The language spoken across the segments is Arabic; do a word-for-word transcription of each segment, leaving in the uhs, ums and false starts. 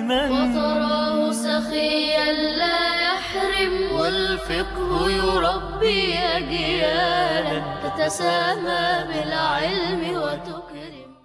عالما وتراه سخيا لا يحرم، والفقه يربي أجيالا تتسامى بالعلم وتكرم.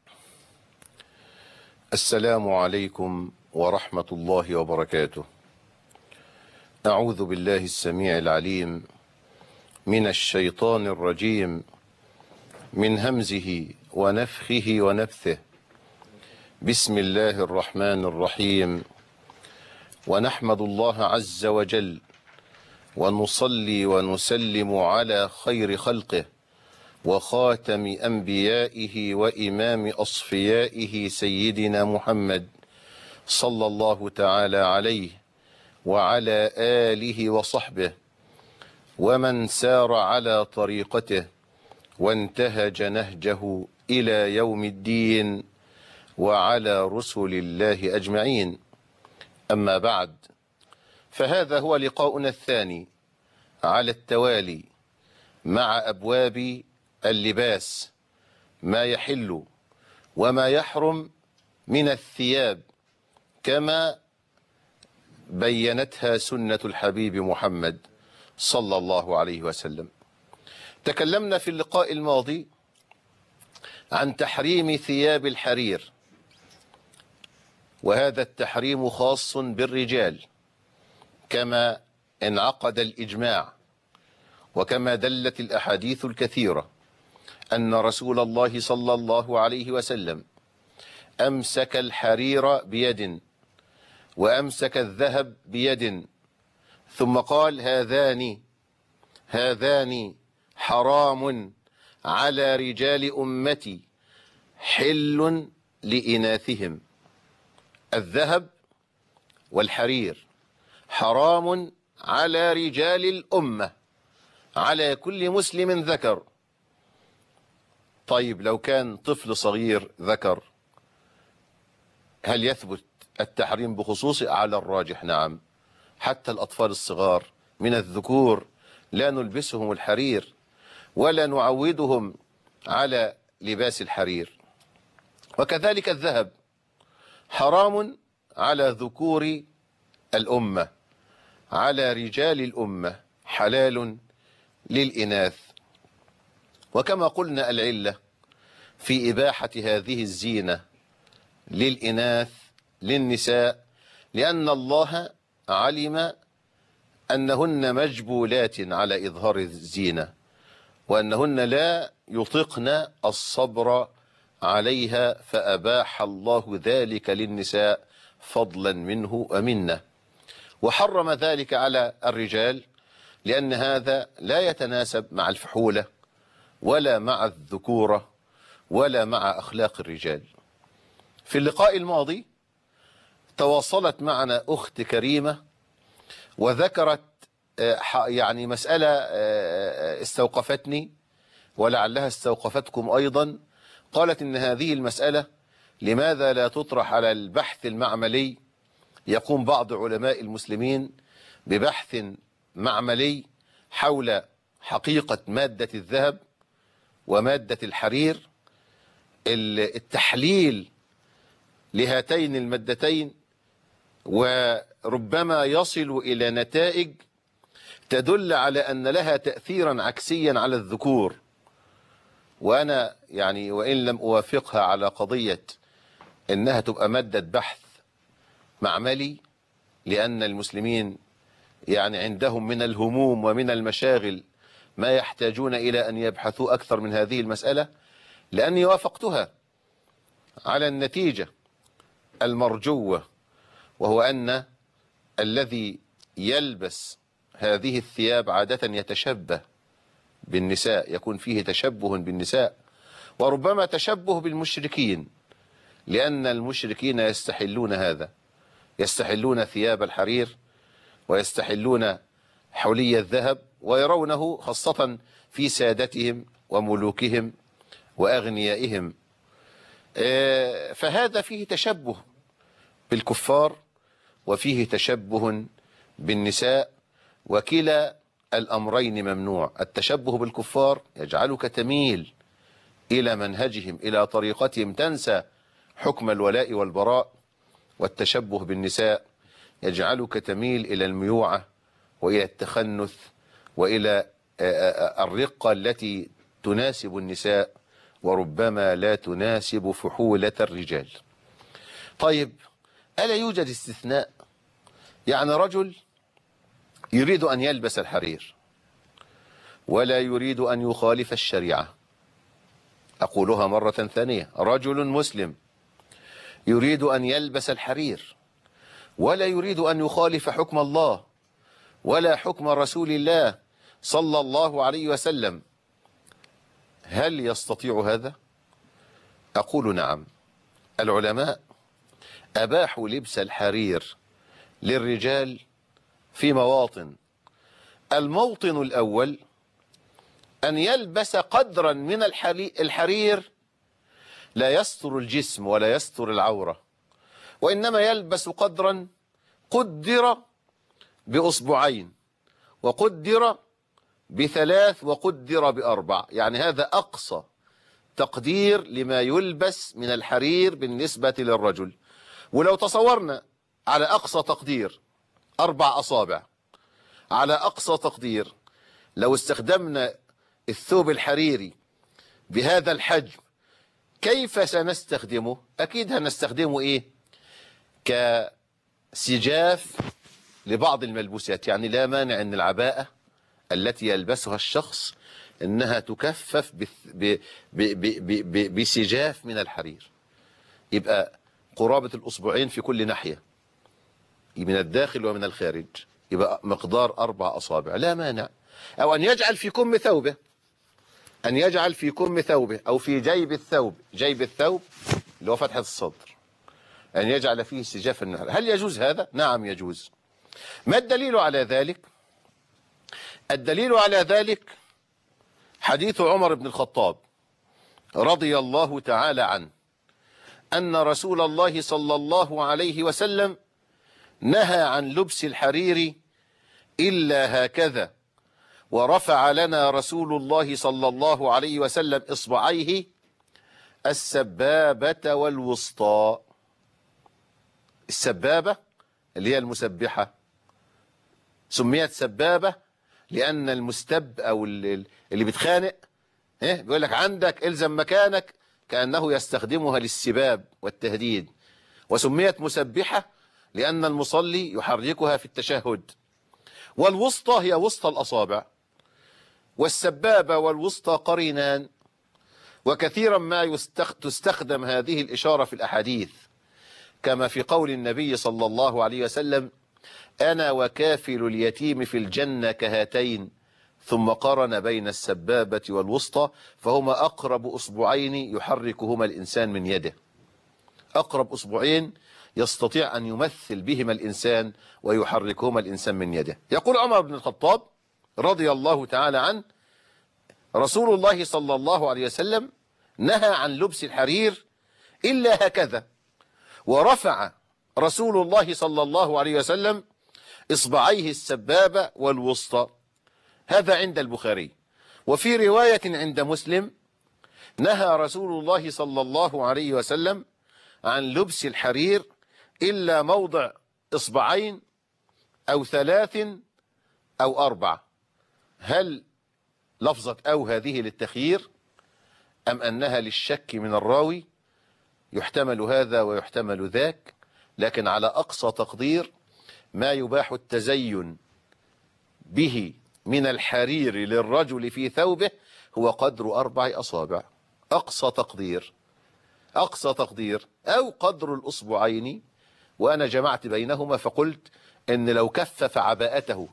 السلام عليكم ورحمة الله وبركاته. أعوذ بالله السميع العليم من الشيطان الرجيم، من همزه ونفخه ونفثه. بسم الله الرحمن الرحيم. ونحمد الله عز وجل ونصلي ونسلم على خير خلقه وخاتم أنبيائه وإمام أصفيائه سيدنا محمد صلى الله تعالى عليه وعلى آله وصحبه ومن سار على طريقته وانتهج نهجه إلى يوم الدين وعلى رسل الله أجمعين. أما بعد، فهذا هو لقاؤنا الثاني على التوالي مع أبواب اللباس، ما يحل وما يحرم من الثياب كما بينتها سنة الحبيب محمد صلى الله عليه وسلم. تكلمنا في اللقاء الماضي عن تحريم ثياب الحرير، وهذا التحريم خاص بالرجال كما انعقد الإجماع، وكما دلت الأحاديث الكثيرة أن رسول الله صلى الله عليه وسلم أمسك الحرير بيد وأمسك الذهب بيد، ثم قال: هذان هذان حرام على رجال أمتي حل لإناثهم. الذهب والحرير حرام على رجال الأمة، على كل مسلم ذكر. طيب، لو كان طفل صغير ذكر هل يثبت التحريم بخصوصه؟ على الراجح نعم. حتى الأطفال الصغار من الذكور لا نلبسهم الحرير ولا نعودهم على لباس الحرير. وكذلك الذهب حرام على ذكور الأمة، على رجال الأمة حلال للإناث. وكما قلنا العلة في إباحة هذه الزينة للإناث للنساء لأن الله علم أنهن مجبولات على إظهار الزينة، وأنهن لا يطقن الصبر عليها، فأباح الله ذلك للنساء فضلا منه ومنه، وحرم ذلك على الرجال لأن هذا لا يتناسب مع الفحولة ولا مع الذكورة ولا مع أخلاق الرجال. في اللقاء الماضي تواصلت معنا أخت كريمة وذكرت يعني مسألة استوقفتني ولعلها استوقفتكم أيضا. قالت إن هذه المسألة لماذا لا تطرح على البحث المعملي؟ يقوم بعض علماء المسلمين ببحث معملي حول حقيقة مادة الذهب ومادة الحرير، التحليل لهاتين المادتين، وربما يصل إلى نتائج تدل على أن لها تأثيرا عكسيا على الذكور. وأنا يعني وإن لم أوافقها على قضية أنها تبقى مادة بحث معملي، لأن المسلمين يعني عندهم من الهموم ومن المشاغل ما يحتاجون إلى أن يبحثوا أكثر من هذه المسألة، لأني وافقتها على النتيجة المرجوة، وهو أن الذي يلبس هذه الثياب عادة يتشبه بالنساء، يكون فيه تشبه بالنساء، وربما تشبه بالمشركين، لأن المشركين يستحلون هذا، يستحلون ثياب الحرير ويستحلون حلي الذهب، ويرونه خاصة في سادتهم وملوكهم وأغنيائهم. فهذا فيه تشبه بالكفار وفيه تشبه بالنساء، وكلا الأمرين ممنوع. التشبه بالكفار يجعلك تميل إلى منهجهم إلى طريقتهم، تنسى حكم الولاء والبراء والتشبه بالنساء يجعلك تميل إلى الميوعة وإلى التخنث وإلى الرقة التي تناسب النساء وربما لا تناسب فحولة الرجال. طيب، ألا يوجد استثناء؟ يعني رجل يريد أن يلبس الحرير ولا يريد أن يخالف الشريعة. أقولها مرة ثانية، رجل مسلم يريد أن يلبس الحرير ولا يريد أن يخالف حكم الله ولا حكم رسول الله صلى الله عليه وسلم، هل يستطيع هذا؟ أقول نعم. العلماء أباحوا لبس الحرير للرجال في مواطن. الموطن الأول أن يلبس قدرا من الحرير لا يستر الجسم ولا يستر العورة، وإنما يلبس قدرا قدر بأصبعين وقدر بثلاث وقدر بأربع، يعني هذا أقصى تقدير لما يلبس من الحرير بالنسبة للرجل. ولو تصورنا على أقصى تقدير أربع أصابع، على أقصى تقدير لو استخدمنا الثوب الحريري بهذا الحجم كيف سنستخدمه؟ أكيد هنستخدمه إيه؟ كسجاف لبعض الملبوسات. يعني لا مانع أن العباءة التي يلبسها الشخص أنها تكفف بسجاف من الحرير، يبقى قرابة الأصبعين في كل ناحية من الداخل ومن الخارج، يبقى مقدار أربع أصابع، لا مانع. أو أن يجعل في كم ثوبه، أن يجعل في كم ثوبه أو في جيب الثوب، جيب الثوب اللي هو فتحة الصدر، أن يجعل فيه سجافا من الحرير. هل يجوز هذا؟ نعم يجوز. ما الدليل على ذلك؟ الدليل على ذلك حديث عمر بن الخطاب رضي الله تعالى عنه أن رسول الله صلى الله عليه وسلم نهى عن لبس الحرير إلا هكذا، ورفع لنا رسول الله صلى الله عليه وسلم إصبعيه السبابة والوسطى. السبابة اللي هي المسبحة سميت سبابة لأن المستب أو اللي بيتخانق إيه بيقول لك عندك إلزم مكانك، كأنه يستخدمها للسباب والتهديد. وسميت مسبحة لأن المصلي يحركها في التشهد. والوسطى هي وسطى الأصابع، والسبابة والوسطى قرينان، وكثيرا ما تستخدم هذه الإشارة في الأحاديث، كما في قول النبي صلى الله عليه وسلم: أنا وكافل اليتيم في الجنة كهاتين، ثم قارن بين السبابة والوسطى فهما أقرب أصبعين يحركهما الإنسان من يده، أقرب أصبعين يستطيع أن يمثل بهما الإنسان ويحركهما الإنسان من يده. يقول عمر بن الخطاب رضي الله تعالى عنه: رسول الله صلى الله عليه وسلم نهى عن لبس الحرير إلا هكذا، ورفع رسول الله صلى الله عليه وسلم إصبعيه السبابة والوسطى. هذا عند البخاري. وفي رواية عند مسلم: نهى رسول الله صلى الله عليه وسلم عن لبس الحرير إلا موضع إصبعين أو ثلاث أو أربع. هل لفظة أو هذه للتخيير أم أنها للشك من الراوي؟ يحتمل هذا ويحتمل ذاك، لكن على أقصى تقدير ما يباح التزين به من الحرير للرجل في ثوبه هو قدر أربع أصابع، أقصى تقدير، أقصى تقدير، أو قدر الأصبعين. وأنا جمعت بينهما فقلت إن لو كفف عباءته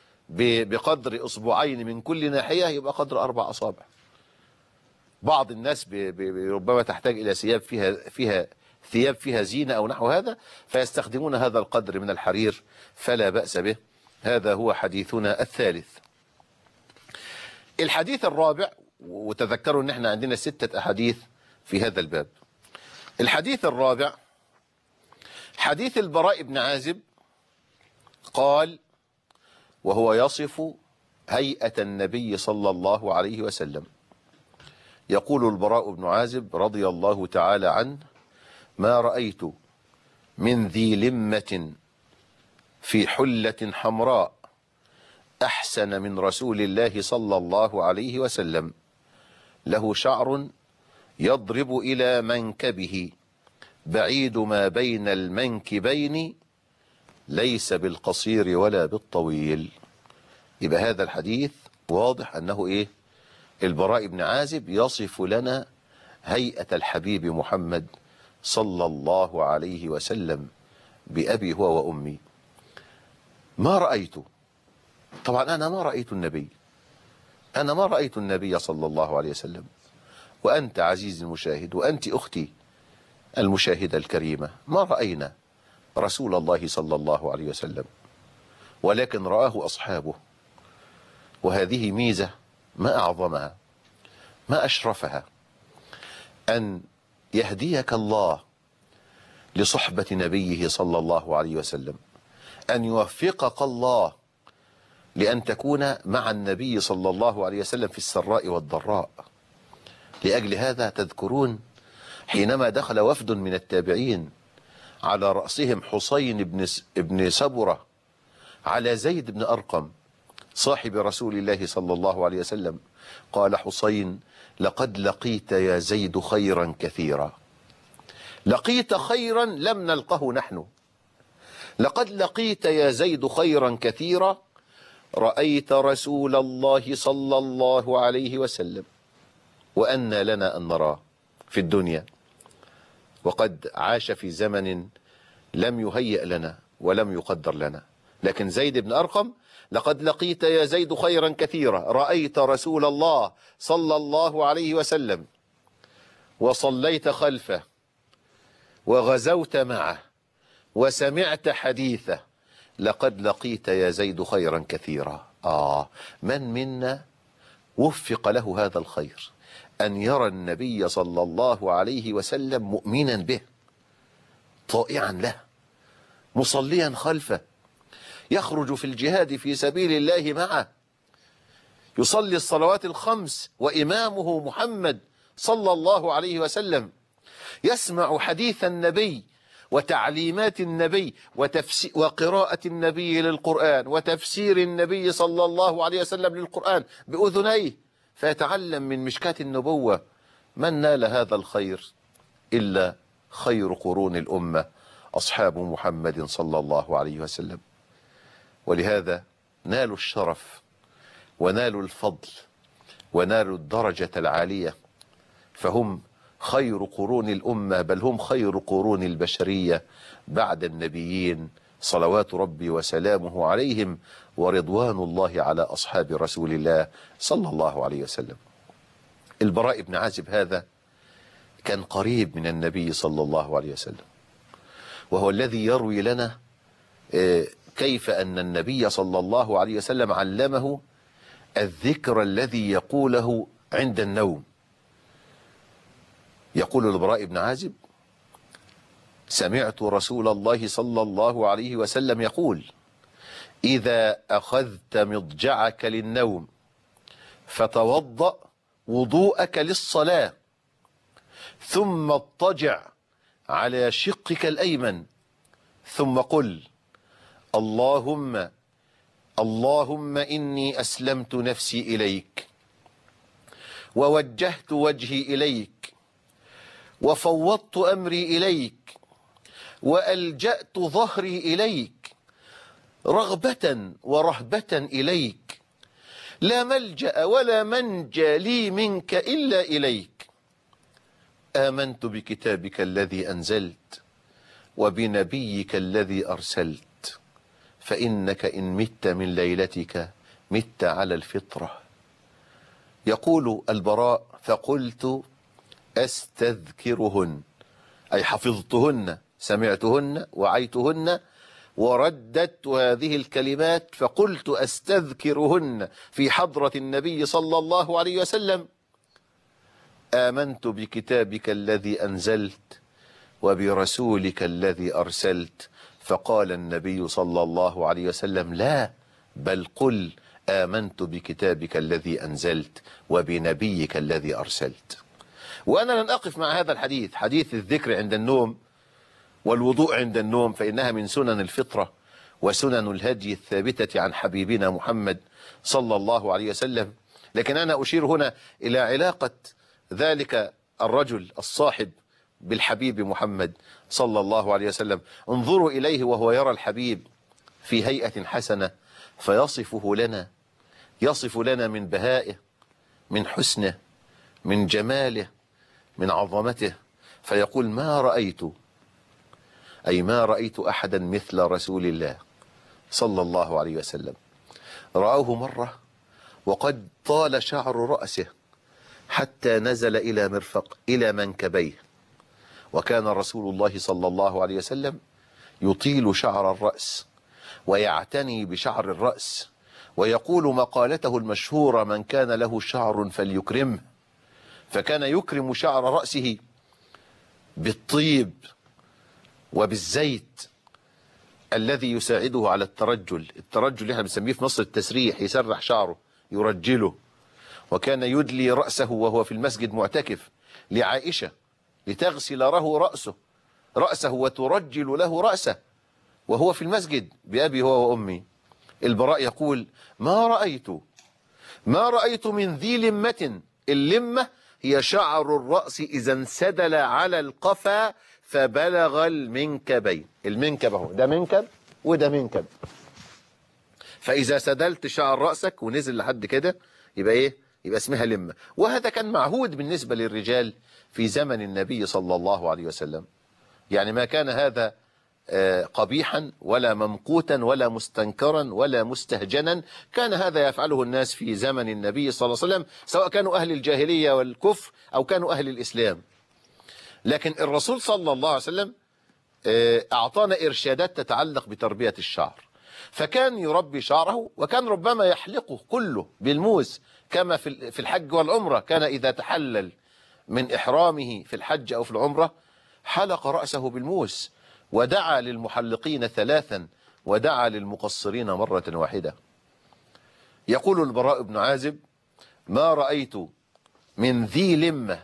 بقدر أصبعين من كل ناحية يبقى قدر أربع أصابع. بعض الناس ربما تحتاج إلى ثياب فيها فيها ثياب فيها زينة أو نحو هذا، فيستخدمون هذا القدر من الحرير، فلا بأس به. هذا هو حديثنا الثالث. الحديث الرابع، وتذكروا أن احنا عندنا ستة أحاديث في هذا الباب. الحديث الرابع حديث البراء بن عازب قال، وهو يصف هيئة النبي صلى الله عليه وسلم، يقول البراء بن عازب رضي الله تعالى عنه: ما رأيت من ذي لمة في حلة حمراء أحسن من رسول الله صلى الله عليه وسلم، له شعر يضرب إلى منكبه بعيد ما بين المنكبين ليس بالقصير ولا بالطويل. يبقى هذا الحديث واضح أنه إيه؟ البراء بن عازب يصف لنا هيئة الحبيب محمد صلى الله عليه وسلم بأبي هو وأمي. ما رأيته، طبعا أنا ما رأيت النبي، أنا ما رأيت النبي صلى الله عليه وسلم، وأنت عزيزي المشاهد وأنت أختي المشاهدة الكريمة ما رأينا رسول الله صلى الله عليه وسلم، ولكن رآه أصحابه. وهذه ميزة ما أعظمها ما أشرفها، أن يهديك الله لصحبة نبيه صلى الله عليه وسلم، أن يوفقك الله لأن تكون مع النبي صلى الله عليه وسلم في السراء والضراء. لأجل هذا تذكرون حينما دخل وفد من التابعين على رأسهم حسين بن ابن سبرة على زيد بن أرقم صاحب رسول الله صلى الله عليه وسلم، قال حسين: لقد لقيت يا زيد خيرا كثيرا، لقيت خيرا لم نلقه نحن، لقد لقيت يا زيد خيرا كثيرا، رأيت رسول الله صلى الله عليه وسلم، وأن لنا أن نراه في الدنيا، وقد عاش في زمن لم يهيئ لنا ولم يقدر لنا. لكن زيد بن أرقم: لقد لقيت يا زيد خيرا كثيرا، رأيت رسول الله صلى الله عليه وسلم وصليت خلفه وغزوت معه وسمعت حديثه، لقد لقيت يا زيد خيرا كثيرا. آه من منا وفق له هذا الخير، أن يرى النبي صلى الله عليه وسلم مؤمنا به، طائعا له، مصليا خلفه، يخرج في الجهاد في سبيل الله معه، يصلي الصلوات الخمس وإمامه محمد صلى الله عليه وسلم، يسمع حديث النبي وتعليمات النبي وقراءة النبي للقرآن وتفسير النبي صلى الله عليه وسلم للقرآن بأذنيه، فيتعلم من مشكاة النبوة. من نال هذا الخير إلا خير قرون الأمة أصحاب محمد صلى الله عليه وسلم. ولهذا نالوا الشرف ونالوا الفضل ونالوا الدرجة العالية، فهم خير قرون الأمة، بل هم خير قرون البشرية بعد النبيين صلوات ربي وسلامه عليهم، ورضوان الله على أصحاب رسول الله صلى الله عليه وسلم. البراء بن عازب هذا كان قريب من النبي صلى الله عليه وسلم، وهو الذي يروي لنا كيف أن النبي صلى الله عليه وسلم علمه الذكر الذي يقوله عند النوم. يقول البراء بن عازب: سمعت رسول الله صلى الله عليه وسلم يقول: إذا أخذت مضجعك للنوم فتوضأ وضوءك للصلاة، ثم اضطجع على شقك الأيمن، ثم قل: اللهم اللهم إني أسلمت نفسي إليك، ووجهت وجهي إليك، وفوضت أمري إليك، وألجأت ظهري إليك، رغبة ورهبة إليك، لا ملجأ ولا منجى لي منك إلا إليك، آمنت بكتابك الذي أنزلت وبنبيك الذي أرسلت، فإنك إن مت من ليلتك مت على الفطرة. يقول البراء: فقلت أستذكرهن، أي حفظتهن، سمعتهن وعيتهن ورددت هذه الكلمات، فقلت أستذكرهن في حضرة النبي صلى الله عليه وسلم: آمنت بكتابك الذي أنزلت وبرسولك الذي أرسلت. فقال النبي صلى الله عليه وسلم: لا، بل قل آمنت بكتابك الذي أنزلت وبنبيك الذي أرسلت. وأنا لن أقف مع هذا الحديث، حديث الذكر عند النوم، والوضوء عند النوم فإنها من سنن الفطرة وسنن الهدي الثابتة عن حبيبنا محمد صلى الله عليه وسلم. لكن أنا أشير هنا إلى علاقة ذلك الرجل الصاحب بالحبيب محمد صلى الله عليه وسلم. انظروا إليه وهو يرى الحبيب في هيئة حسنة فيصفه لنا، يصف لنا من بهائه، من حسنه، من جماله، من عظمته، فيقول ما رأيت، أي ما رأيت أحدا مثل رسول الله صلى الله عليه وسلم. رآه مرة وقد طال شعر رأسه حتى نزل إلى مرفق إلى منكبيه، وكان رسول الله صلى الله عليه وسلم يطيل شعر الرأس ويعتني بشعر الرأس، ويقول مقالته المشهورة من كان له شعر فليكرمه، فكان يكرم شعر رأسه بالطيب وبالزيت الذي يساعده على الترجل. الترجل اللي احنا بنسميه في مصر التسريح، يسرح شعره يرجله. وكان يدلي رأسه وهو في المسجد معتكف لعائشة لتغسل له رأسه رأسه وترجل له رأسه وهو في المسجد بأبي هو وأمي. البراء يقول ما رأيت ما رأيت من ذي لمة. اللمة هي شعر الرأس إذا انسدل على القفا فبلغ المنكبين. المنكب اهو، ده منكب وده منكب، فإذا سدلت شعر رأسك ونزل لحد كده يبقى إيه؟ يبقى اسمها لمة. وهذا كان معهود بالنسبة للرجال في زمن النبي صلى الله عليه وسلم، يعني ما كان هذا قبيحا ولا ممقوتا ولا مستنكرا ولا مستهجنا، كان هذا يفعله الناس في زمن النبي صلى الله عليه وسلم، سواء كانوا أهل الجاهلية والكفر أو كانوا أهل الإسلام. لكن الرسول صلى الله عليه وسلم أعطانا إرشادات تتعلق بتربية الشعر، فكان يربي شعره، وكان ربما يحلقه كله بالموس كما في الحج والعمرة. كان إذا تحلل من إحرامه في الحج أو في العمرة حلق رأسه بالموس، ودعا للمحلقين ثلاثا ودعا للمقصرين مرة واحدة. يقول البراء بن عازب ما رأيت من ذي لمة،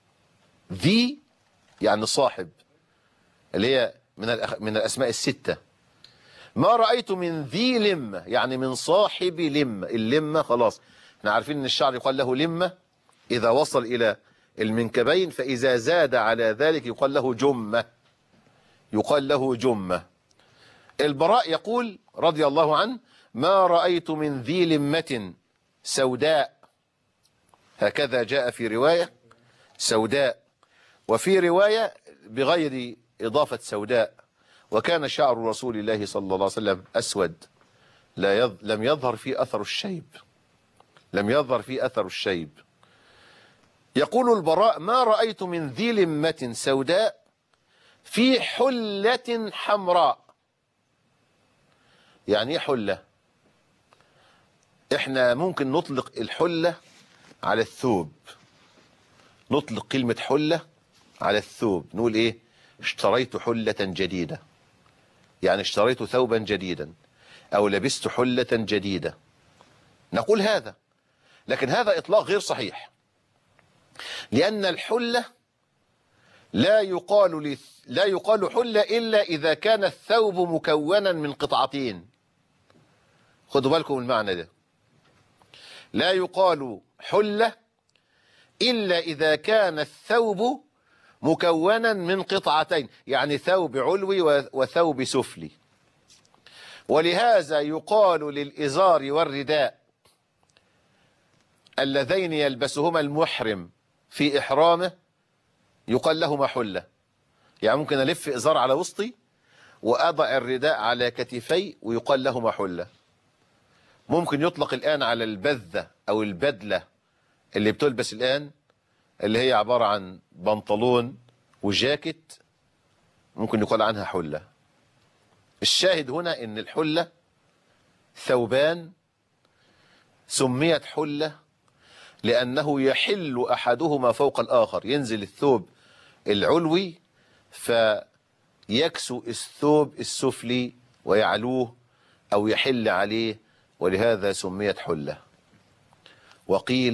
ذي يعني صاحب، اللي هي من من الأسماء الستة. ما رأيت من ذي لمة يعني من صاحب لمة. اللمة خلاص احنا عارفين ان الشعر يقال له لمة إذا وصل إلى المنكبين، فإذا زاد على ذلك يقال له جمة، يقال له جمة. البراء يقول رضي الله عنه ما رأيت من ذي لمة سوداء، هكذا جاء في رواية سوداء، وفي رواية بغير إضافة سوداء. وكان شعر رسول الله صلى الله عليه وسلم أسود لا يظ... لم يظهر فيه أثر الشيب، لم يظهر فيه أثر الشيب. يقول البراء ما رأيت من ذي لمة سوداء في حلة حمراء. يعني ايه حلة؟ احنا ممكن نطلق الحلة على الثوب، نطلق كلمة حلة على الثوب، نقول ايه؟ اشتريت حلة جديدة، يعني اشتريت ثوبا جديدا او لبست حلة جديدة، نقول هذا. لكن هذا اطلاق غير صحيح، لان الحلة لا يقال لا يقال حلة إلا إذا كان الثوب مكونا من قطعتين. خدوا بالكم المعنى ده، لا يقال حلة إلا إذا كان الثوب مكونا من قطعتين، يعني ثوب علوي وثوب سفلي. ولهذا يقال للإزار والرداء اللذين يلبسهما المحرم في إحرامه يقال لهما حلة. يعني ممكن ألف إزار على وسطي وأضع الرداء على كتفي ويقال لهما حلة. ممكن يطلق الآن على البذة أو البدلة اللي بتلبس الآن، اللي هي عبارة عن بنطلون وجاكيت، ممكن يقال عنها حلة. الشاهد هنا إن الحلة ثوبان سميت حلة لأنه يحل أحدهما فوق الآخر، ينزل الثوب العلوي فيكسو الثوب السفلي ويعلوه أو يحل عليه، ولهذا سميت حلة. وقيل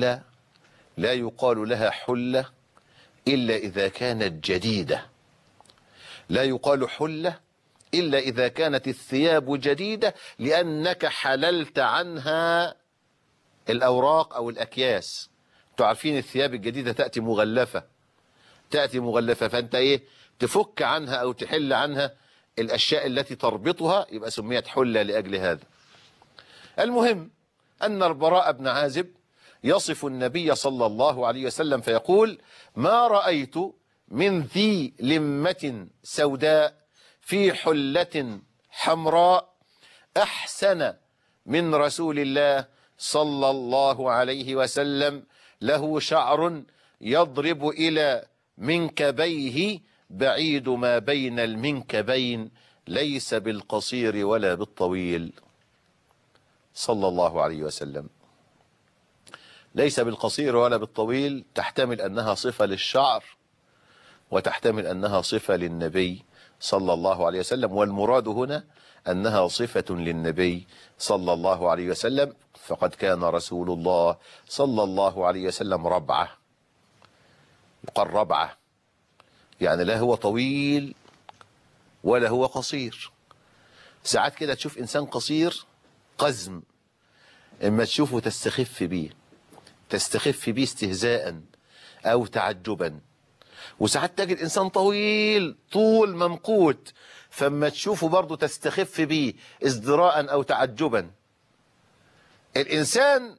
لا يقال لها حلة إلا إذا كانت جديدة، لا يقال حلة إلا إذا كانت الثياب جديدة لأنك حللت عنها الأوراق أو الأكياس. انتوا عارفين الثياب الجديدة تأتي مغلفة، تأتي مغلفة، فأنت إيه تفك عنها أو تحل عنها الأشياء التي تربطها، يبقى سميت حلة لأجل هذا. المهم أن البراء بن عازب يصف النبي صلى الله عليه وسلم فيقول: ما رأيت من ذي لمة سوداء في حلة حمراء أحسن من رسول الله صلى الله عليه وسلم، له شعر يضرب إلى منكبيه بعيد ما بين المنكبين، ليس بالقصير ولا بالطويل. صلى الله عليه وسلم. ليس بالقصير ولا بالطويل تحتمل أنها صفة للشعر وتحتمل أنها صفة للنبي صلى الله عليه وسلم، والمراد هنا أنها صفة للنبي صلى الله عليه وسلم، فقد كان رسول الله صلى الله عليه وسلم ربعة. يقال ربعة يعني لا هو طويل ولا هو قصير. ساعات كده تشوف إنسان قصير قزم، إما تشوفه تستخف بيه، تستخف بيه استهزاء أو تعجبا. وساعات تجد إنسان طويل طول ممقوت، فما تشوفه برضه تستخف بيه ازدراء أو تعجبا. الإنسان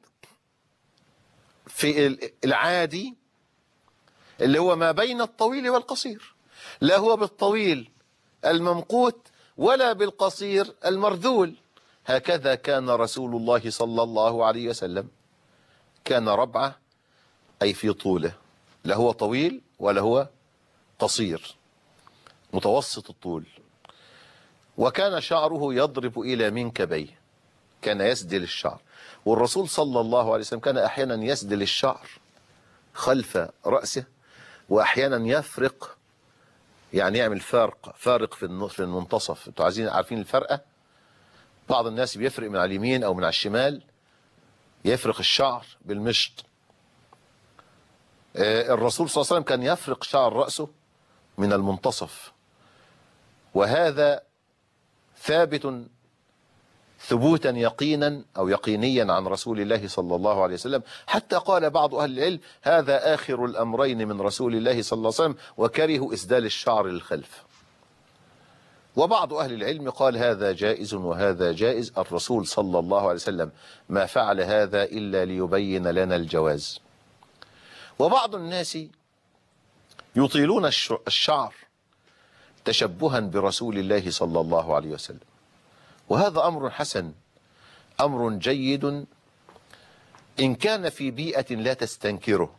في العادي اللي هو ما بين الطويل والقصير، لا هو بالطويل الممقوت ولا بالقصير المرذول. هكذا كان رسول الله صلى الله عليه وسلم، كان ربعة أي في طوله، لا هو طويل ولا هو قصير، متوسط الطول. وكان شعره يضرب إلى منكبيه، كان يسدل الشعر. والرسول صلى الله عليه وسلم كان أحيانا يسدل الشعر خلف رأسه، وأحيانا يفرق، يعني يعمل فارق فارق في المنتصف. انتوا عايزين عارفين الفرقة؟ بعض الناس بيفرق من على اليمين أو من على الشمال، يفرق الشعر بالمشط. الرسول صلى الله عليه وسلم كان يفرق شعر رأسه من المنتصف، وهذا ثابت ثبوتا يقينا أو يقينيا عن رسول الله صلى الله عليه وسلم، حتى قال بعض أهل العلم: هذا آخر الأمرين من رسول الله صلى الله عليه وسلم، وكرهوا إسدال الشعر للخلف. وبعض أهل العلم قال هذا جائز وهذا جائز، الرسول صلى الله عليه وسلم ما فعل هذا إلا ليبين لنا الجواز. وبعض الناس يطيلون الشعر تشبها برسول الله صلى الله عليه وسلم، وهذا أمر حسن، أمر جيد إن كان في بيئة لا تستنكره،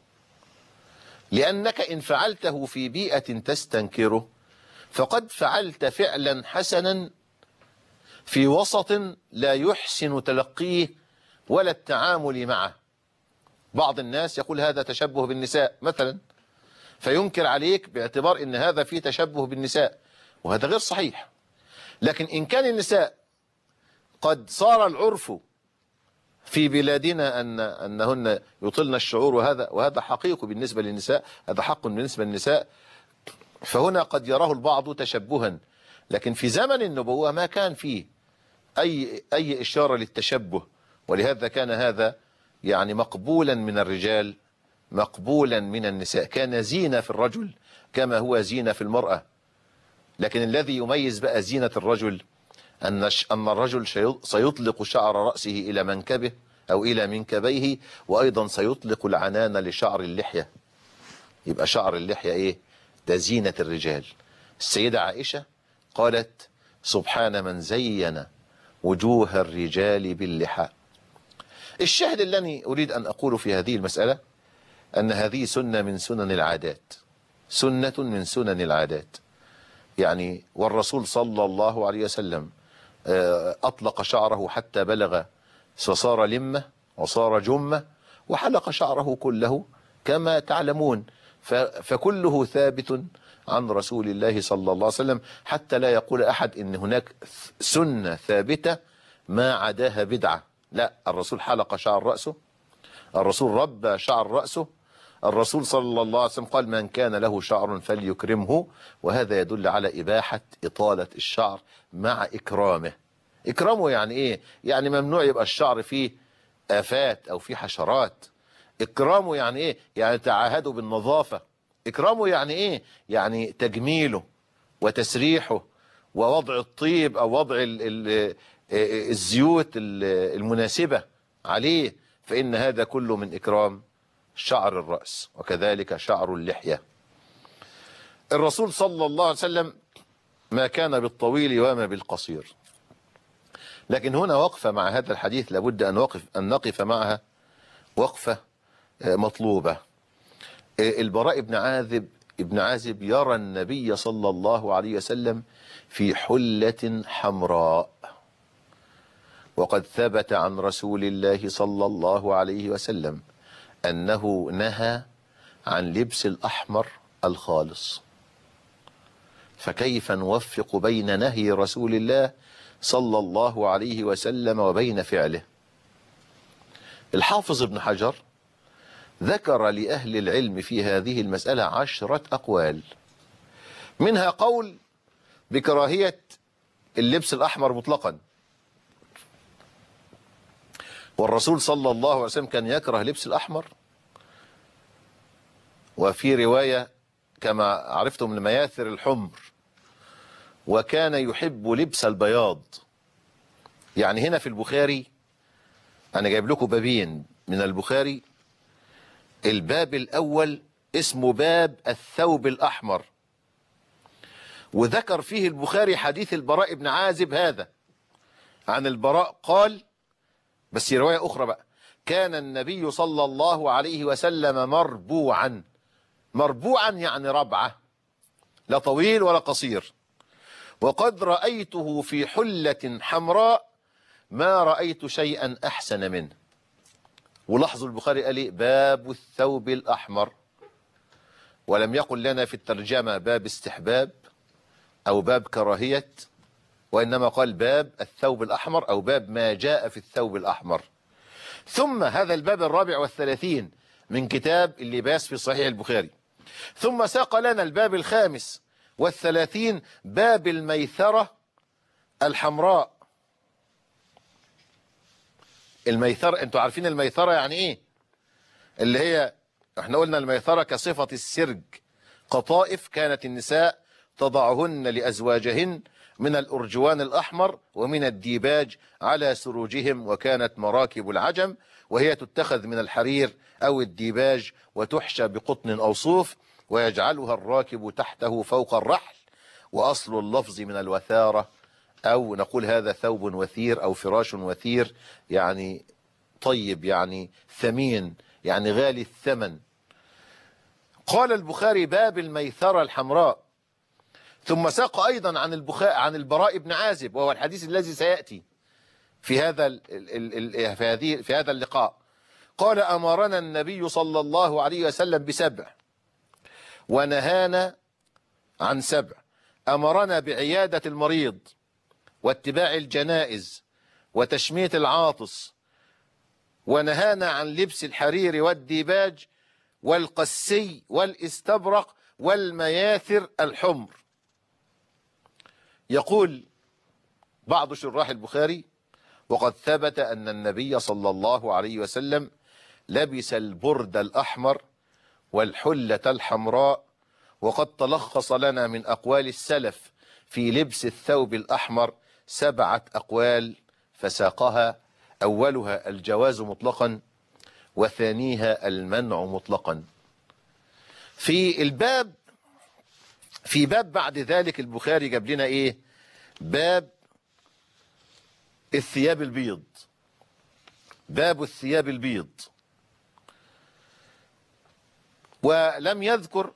لأنك إن فعلته في بيئة تستنكره فقد فعلت فعلا حسنا في وسط لا يحسن تلقيه ولا التعامل معه. بعض الناس يقول هذا تشبه بالنساء مثلا، فينكر عليك باعتبار ان هذا فيه تشبه بالنساء، وهذا غير صحيح. لكن إن كان النساء قد صار العرف في بلادنا أن أنهن يطلن الشعور، وهذا وهذا حقيقي بالنسبة للنساء، هذا حق بالنسبة للنساء، فهنا قد يراه البعض تشبها. لكن في زمن النبوة ما كان فيه أي أي إشارة للتشبه، ولهذا كان هذا يعني مقبولا من الرجال مقبولا من النساء، كان زينة في الرجل كما هو زينة في المرأة. لكن الذي يميز بقى زينة الرجل أن أن الرجل سيطلق شعر رأسه إلى منكبه أو إلى منكبيه، وأيضا سيطلق العنان لشعر اللحية. يبقى شعر اللحية إيه؟ ده زينة الرجال. السيدة عائشة قالت: سبحان من زين وجوه الرجال باللحى. الشاهد الذي أريد أن أقول في هذه المسألة أن هذه سنة من سنن العادات، سنة من سنن العادات. يعني والرسول صلى الله عليه وسلم أطلق شعره حتى بلغ فصار لمة وصار جمة، وحلق شعره كله كما تعلمون، فكله ثابت عن رسول الله صلى الله عليه وسلم، حتى لا يقول أحد إن هناك سنة ثابتة ما عداها بدعة. لا، الرسول حلق شعر رأسه، الرسول ربى شعر رأسه، الرسول صلى الله عليه وسلم قال من كان له شعر فليكرمه، وهذا يدل على إباحة إطالة الشعر مع إكرامه. إكرامه يعني إيه؟ يعني ممنوع يبقى الشعر فيه آفات أو فيه حشرات. إكرامه يعني إيه؟ يعني تعاهدوا بالنظافة. إكرامه يعني إيه؟ يعني تجميله وتسريحه ووضع الطيب أو وضع ال ال الزيوت المناسبة عليه، فإن هذا كله من إكرام شعر الرأس، وكذلك شعر اللحية. الرسول صلى الله عليه وسلم ما كان بالطويل وما بالقصير. لكن هنا وقفة مع هذا الحديث لابد أن وقف أن نقف معها وقفة مطلوبة. البراء بن عازب ابن عازب يرى النبي صلى الله عليه وسلم في حلة حمراء، وقد ثبت عن رسول الله صلى الله عليه وسلم أنه نهى عن لبس الأحمر الخالص، فكيف نوفق بين نهي رسول الله صلى الله عليه وسلم وبين فعله؟ الحافظ ابن حجر ذكر لأهل العلم في هذه المسألة عشرة أقوال، منها قول بكراهية اللبس الأحمر مطلقا، والرسول صلى الله عليه وسلم كان يكره لبس الأحمر. وفي رواية كما عرفتم المياثر الحمر، وكان يحب لبس البياض. يعني هنا في البخاري أنا جايب لكم بابين من البخاري، الباب الأول اسمه باب الثوب الأحمر، وذكر فيه البخاري حديث البراء بن عازب هذا عن البراء قال، بس رواية أخرى بقى، كان النبي صلى الله عليه وسلم مربوعا. مربوعا يعني ربعة، لا طويل ولا قصير، وقد رأيته في حلة حمراء ما رأيت شيئا أحسن منه. ولاحظوا البخاري قال باب الثوب الأحمر، ولم يقل لنا في الترجمة باب استحباب أو باب كراهية، وإنما قال باب الثوب الأحمر أو باب ما جاء في الثوب الأحمر. ثم هذا الباب الرابع والثلاثين من كتاب اللباس في صحيح البخاري. ثم ساق لنا الباب الخامس والثلاثين باب الميثرة الحمراء. الميثرة، انتوا عارفين الميثرة يعني ايه؟ اللي هي احنا قلنا الميثرة كصفة السرج، قطائف كانت النساء تضعهن لأزواجهن من الأرجوان الأحمر ومن الديباج على سروجهم، وكانت مراكب العجم، وهي تتخذ من الحرير أو الديباج وتحشى بقطن أو صوف، ويجعلها الراكب تحته فوق الرحل. وأصل اللفظ من الوثارة، أو نقول هذا ثوب وثير أو فراش وثير، يعني طيب، يعني ثمين، يعني غالي الثمن. قال البخاري باب الميثرة الحمراء. ثم ساق أيضا عن البخاري عن البراء بن عازب، وهو الحديث الذي سيأتي في هذا ال ال ال في هذه في هذا اللقاء. قال أمرنا النبي صلى الله عليه وسلم بسبع ونهانا عن سبع. أمرنا بعيادة المريض واتباع الجنائز وتشميت العاطس، ونهانا عن لبس الحرير والديباج والقسي والاستبرق والمياثر الحمر. يقول بعض شراح البخاري وقد ثبت أن النبي صلى الله عليه وسلم لبس البرد الأحمر والحلة الحمراء، وقد تلخص لنا من أقوال السلف في لبس الثوب الأحمر سبعة أقوال فساقها. أولها الجواز مطلقا، وثانيها المنع مطلقا. في الباب في باب بعد ذلك البخاري جاب لنا ايه؟ باب الثياب البيض. باب الثياب البيض، ولم يذكر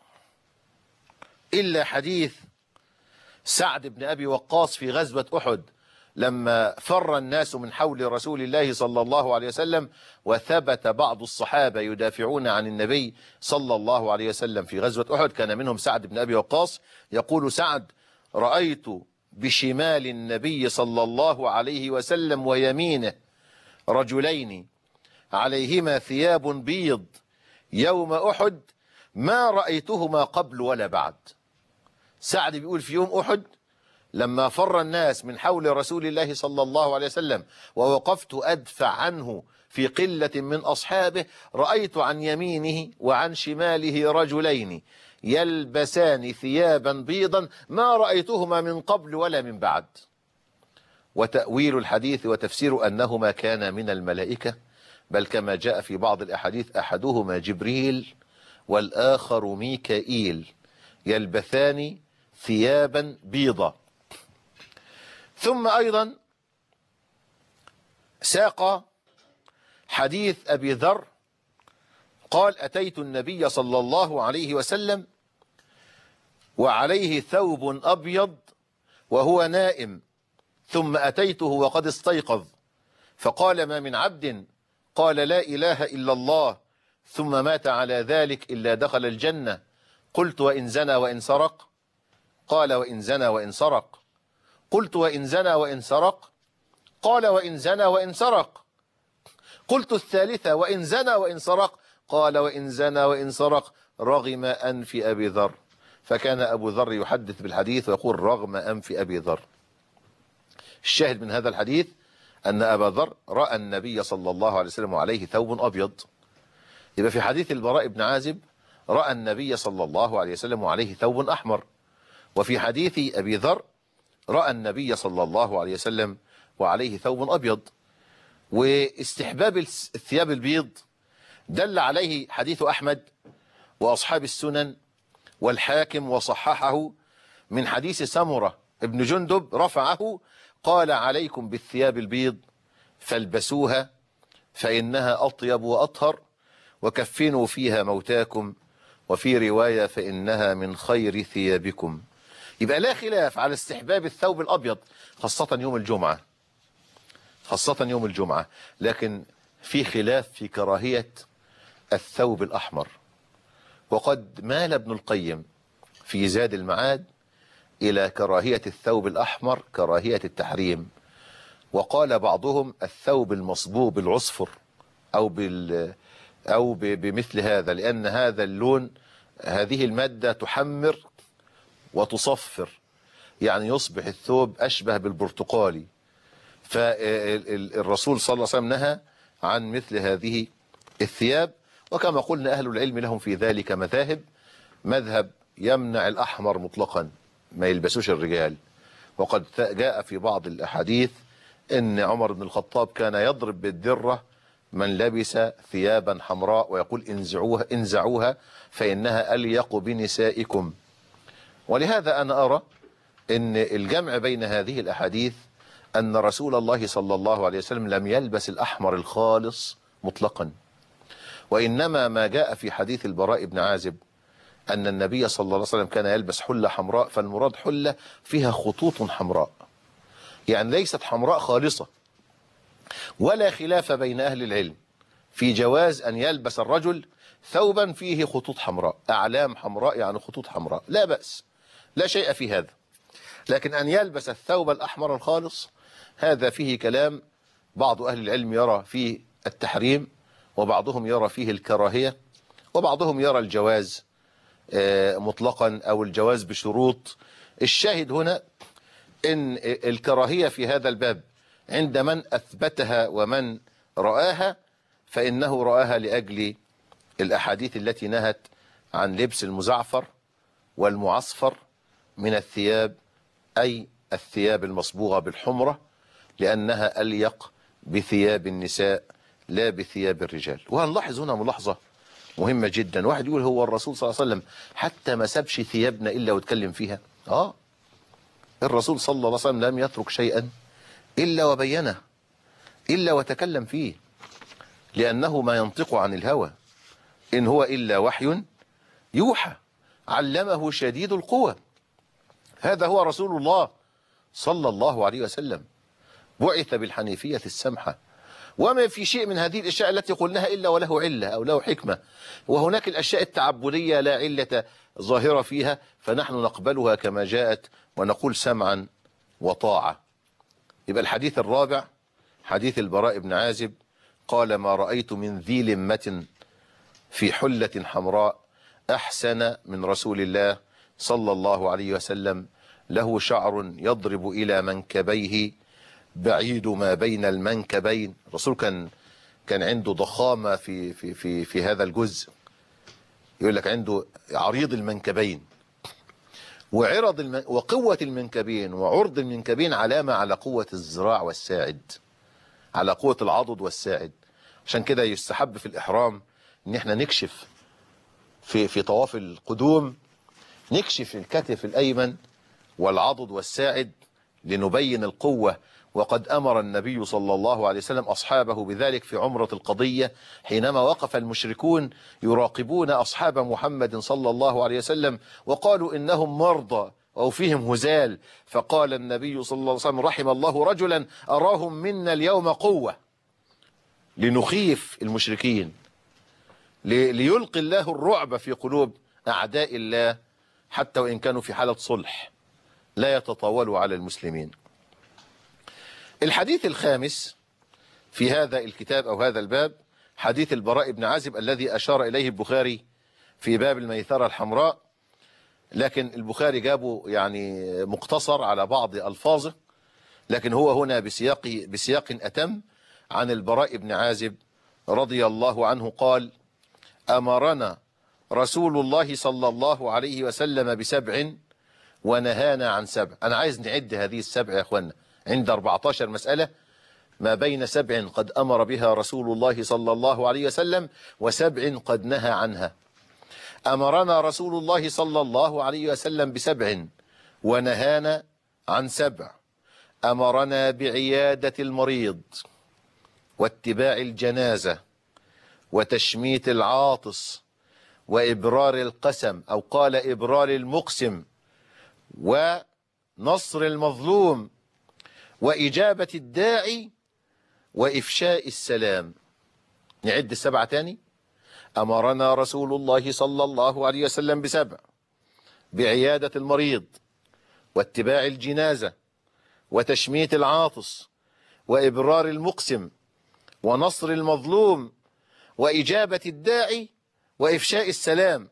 إلا حديث سعد بن أبي وقاص في غزوة أحد، لما فر الناس من حول رسول الله صلى الله عليه وسلم، وثبت بعض الصحابة يدافعون عن النبي صلى الله عليه وسلم في غزوة أحد، كان منهم سعد بن أبي وقاص. يقول سعد: رأيت بشمال النبي صلى الله عليه وسلم ويمينه رجلين عليهما ثياب بيض يوم أحد ما رأيتهما قبل ولا بعد. سعد بيقول في يوم أحد لما فر الناس من حول رسول الله صلى الله عليه وسلم ووقفت أدفع عنه في قلة من أصحابه، رأيت عن يمينه وعن شماله رجلين يلبسان ثيابا بيضا ما رأيتهما من قبل ولا من بعد. وتأويل الحديث وتفسير أنهما كانا من الملائكة، بل كما جاء في بعض الأحاديث أحدهما جبريل والآخر ميكائيل يلبثان ثيابا بيضا. ثم أيضا ساق حديث أبي ذر قال أتيت النبي صلى الله عليه وسلم وعليه ثوب أبيض وهو نائم، ثم أتيته وقد استيقظ فقال ما من عبد قال لا إله إلا الله ثم مات على ذلك إلا دخل الجنة. قلت وإن زنى وإن سرق؟ قال وإن زنى وإن سرق. قلت وإن زنى وإن سرق؟ قال وإن زنى وإن سرق. قلت الثالثة وإن زنى وإن سرق؟ قال وإن زنى وإن سرق رغم أنف أبي ذر. فكان أبو ذر يحدث بالحديث ويقول رغم أنف أبي ذر. الشاهد من هذا الحديث أن أبا ذر رأى النبي صلى الله عليه وسلم عليه ثوب أبيض. يبقى في حديث البراء بن عازب رأى النبي صلى الله عليه وسلم عليه ثوب أحمر، وفي حديث أبي ذر رأى النبي صلى الله عليه وسلم وعليه ثوب أبيض. واستحباب الثياب البيض دل عليه حديث أحمد وأصحاب السنن والحاكم وصححه من حديث سمرة ابن جندب رفعه قال عليكم بالثياب البيض فالبسوها فإنها أطيب وأطهر وكفنوا فيها موتاكم وفي رواية فإنها من خير ثيابكم. يبقى لا خلاف على استحباب الثوب الأبيض خاصة يوم الجمعة، خاصة يوم الجمعة، لكن في خلاف في كراهية الثوب الأحمر. وقد مال ابن القيم في زاد المعاد إلى كراهية الثوب الأحمر كراهية التحريم، وقال بعضهم الثوب المصبوغ بالعصفر أو بال أو بمثل هذا، لأن هذا اللون هذه المادة تحمر وتصفر، يعني يصبح الثوب أشبه بالبرتقالي. فالرسول صلى الله عليه وسلم نهى عن مثل هذه الثياب. وكما قلنا أهل العلم لهم في ذلك مذاهب، مذهب يمنع الأحمر مطلقا ما يلبسوش الرجال، وقد جاء في بعض الأحاديث إن عمر بن الخطاب كان يضرب بالدرة من لبس ثيابا حمراء ويقول انزعوها انزعوها فإنها أليق بنسائكم. ولهذا أنا أرى أن الجمع بين هذه الأحاديث أن رسول الله صلى الله عليه وسلم لم يلبس الأحمر الخالص مطلقا، وإنما ما جاء في حديث البراء بن عازب أن النبي صلى الله عليه وسلم كان يلبس حلة حمراء، فالمراد حلة فيها خطوط حمراء، يعني ليست حمراء خالصة. ولا خلاف بين أهل العلم في جواز أن يلبس الرجل ثوبا فيه خطوط حمراء، أعلام حمراء يعني خطوط حمراء، لا بأس، لا شيء في هذا. لكن أن يلبس الثوب الأحمر الخالص هذا فيه كلام، بعض أهل العلم يرى فيه التحريم، وبعضهم يرى فيه الكراهية، وبعضهم يرى الجواز مطلقا أو الجواز بشروط. الشاهد هنا إن الكراهية في هذا الباب عند من أثبتها ومن رآها فإنه رآها لأجل الأحاديث التي نهت عن لبس المزعفر والمعصفر من الثياب، أي الثياب المصبوغة بالحمرة، لأنها أليق بثياب النساء لا بثياب الرجال. وهنلاحظ هنا ملاحظة مهمة جدا. واحد يقول هو الرسول صلى الله عليه وسلم حتى ما سابش ثيابنا إلا واتكلم فيها؟ آه الرسول صلى الله عليه وسلم لم يترك شيئا إلا وبينه، إلا وتكلم فيه، لأنه ما ينطق عن الهوى إن هو إلا وحي يوحى علمه شديد القوى. هذا هو رسول الله صلى الله عليه وسلم، بعث بالحنيفية السمحة، وما في شيء من هذه الأشياء التي قلناها إلا وله علة أو له حكمة. وهناك الأشياء التعبدية لا علة ظاهرة فيها، فنحن نقبلها كما جاءت ونقول سمعا وطاعة. يبقى الحديث الرابع حديث البراء بن عازب قال ما رأيت من ذي لمة في حلة حمراء أحسن من رسول الله صلى الله عليه وسلم، له شعر يضرب إلى منكبيه بعيد ما بين المنكبين. الرسول كان كان عنده ضخامة في في في في هذا الجزء، يقول لك عنده عريض المنكبين وعرض المن... وقوة المنكبين وعرض المنكبين علامة على قوة الذراع والساعد، على قوة العضد والساعد. عشان كده يستحب في الإحرام إن احنا نكشف في في طواف القدوم، نكشف الكتف الأيمن والعضد والساعد لنبين القوة. وقد أمر النبي صلى الله عليه وسلم أصحابه بذلك في عمرة القضية، حينما وقف المشركون يراقبون أصحاب محمد صلى الله عليه وسلم وقالوا إنهم مرضى أو فيهم هزال، فقال النبي صلى الله عليه وسلم: رحم الله رجلا أراهم منا اليوم قوة، لنخيف المشركين، ليلقي الله الرعب في قلوب أعداء الله حتى وإن كانوا في حالة صلح لا يتطاولوا على المسلمين. الحديث الخامس في هذا الكتاب أو هذا الباب حديث البراء بن عازب الذي أشار إليه البخاري في باب الميثرة الحمراء، لكن البخاري جابه يعني مقتصر على بعض ألفاظه، لكن هو هنا بسياق بسياق أتم عن البراء بن عازب رضي الله عنه قال: أمرنا رسول الله صلى الله عليه وسلم بسبع ونهانا عن سبع. أنا عايز نعد هذه السبع يا أخوانا، عند أربعة عشر مسألة ما بين سبع قد أمر بها رسول الله صلى الله عليه وسلم وسبع قد نهى عنها. أمرنا رسول الله صلى الله عليه وسلم بسبع ونهانا عن سبع. أمرنا بعيادة المريض واتباع الجنازة وتشميت العاطس وإبرار القسم أو قال إبرار المقسم ونصر المظلوم وإجابة الداعي وإفشاء السلام. نعد السبعة تاني. أمرنا رسول الله صلى الله عليه وسلم بسبع: بعيادة المريض واتباع الجنازة وتشميت العاطس وإبرار المقسم ونصر المظلوم وإجابة الداعي وإفشاء السلام.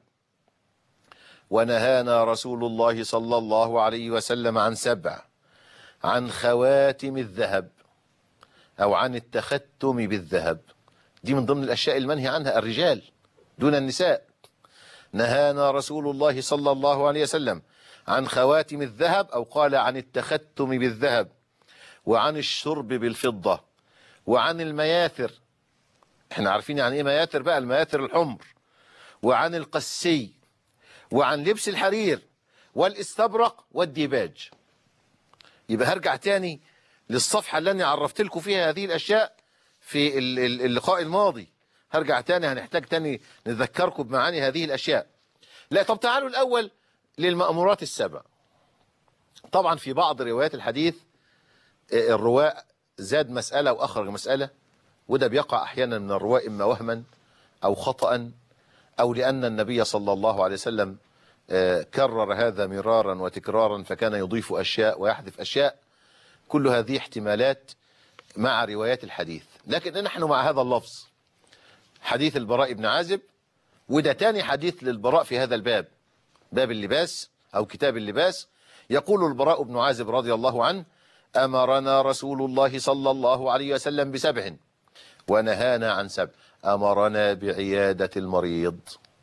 ونهانا رسول الله صلى الله عليه وسلم عن سبع: عن خواتم الذهب أو عن التختم بالذهب. دي من ضمن الأشياء المنهي عنها الرجال دون النساء. نهانا رسول الله صلى الله عليه وسلم عن خواتم الذهب أو قال عن التختم بالذهب وعن الشرب بالفضة وعن المياثر. احنا عارفين يعني ايه مياثر بقى، المياثر الحمر، وعن القسي وعن لبس الحرير والاستبرق والديباج. يبقى هرجع تاني للصفحة اللي أنا عرفت لكم فيها هذه الأشياء في اللقاء الماضي، هرجع تاني هنحتاج تاني نذكركم بمعاني هذه الأشياء. لا طب تعالوا الأول للمأمورات السبع. طبعا في بعض روايات الحديث الرواء زاد مسألة وأخرج مسألة، وده بيقع أحيانا من الرواء إما وهما أو خطأ أو لأن النبي صلى الله عليه وسلم كرر هذا مرارا وتكرارا فكان يضيف أشياء ويحذف أشياء. كل هذه احتمالات مع روايات الحديث، لكن نحن مع هذا اللفظ حديث البراء بن عازب، وده تاني حديث للبراء في هذا الباب، باب اللباس أو كتاب اللباس. يقول البراء بن عازب رضي الله عنه: أمرنا رسول الله صلى الله عليه وسلم بسبع ونهانا عن سبع. أمرنا بعيادة المريض.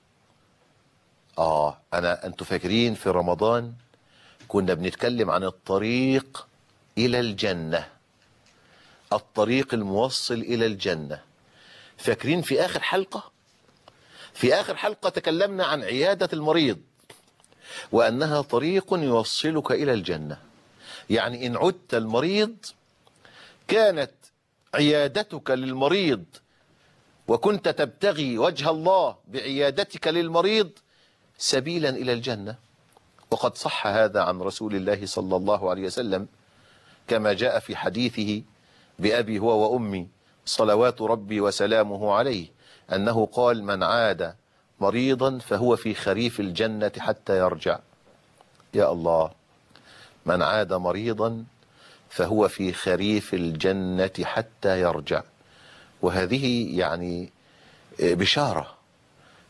آه أنا أنتوا فاكرين في رمضان كنا بنتكلم عن الطريق إلى الجنة، الطريق الموصل إلى الجنة. فاكرين في آخر حلقة في آخر حلقة تكلمنا عن عيادة المريض وأنها طريق يوصلك إلى الجنة. يعني إن عدت المريض كانت عيادتك للمريض وكنت تبتغي وجه الله بعيادتك للمريض سبيلا إلى الجنة. وقد صح هذا عن رسول الله صلى الله عليه وسلم كما جاء في حديثه بأبي هو وأمي صلوات ربي وسلامه عليه أنه قال: من عاد مريضا فهو في خريف الجنة حتى يرجع. يا الله، من عاد مريضا فهو في خريف الجنة حتى يرجع. وهذه يعني بشارة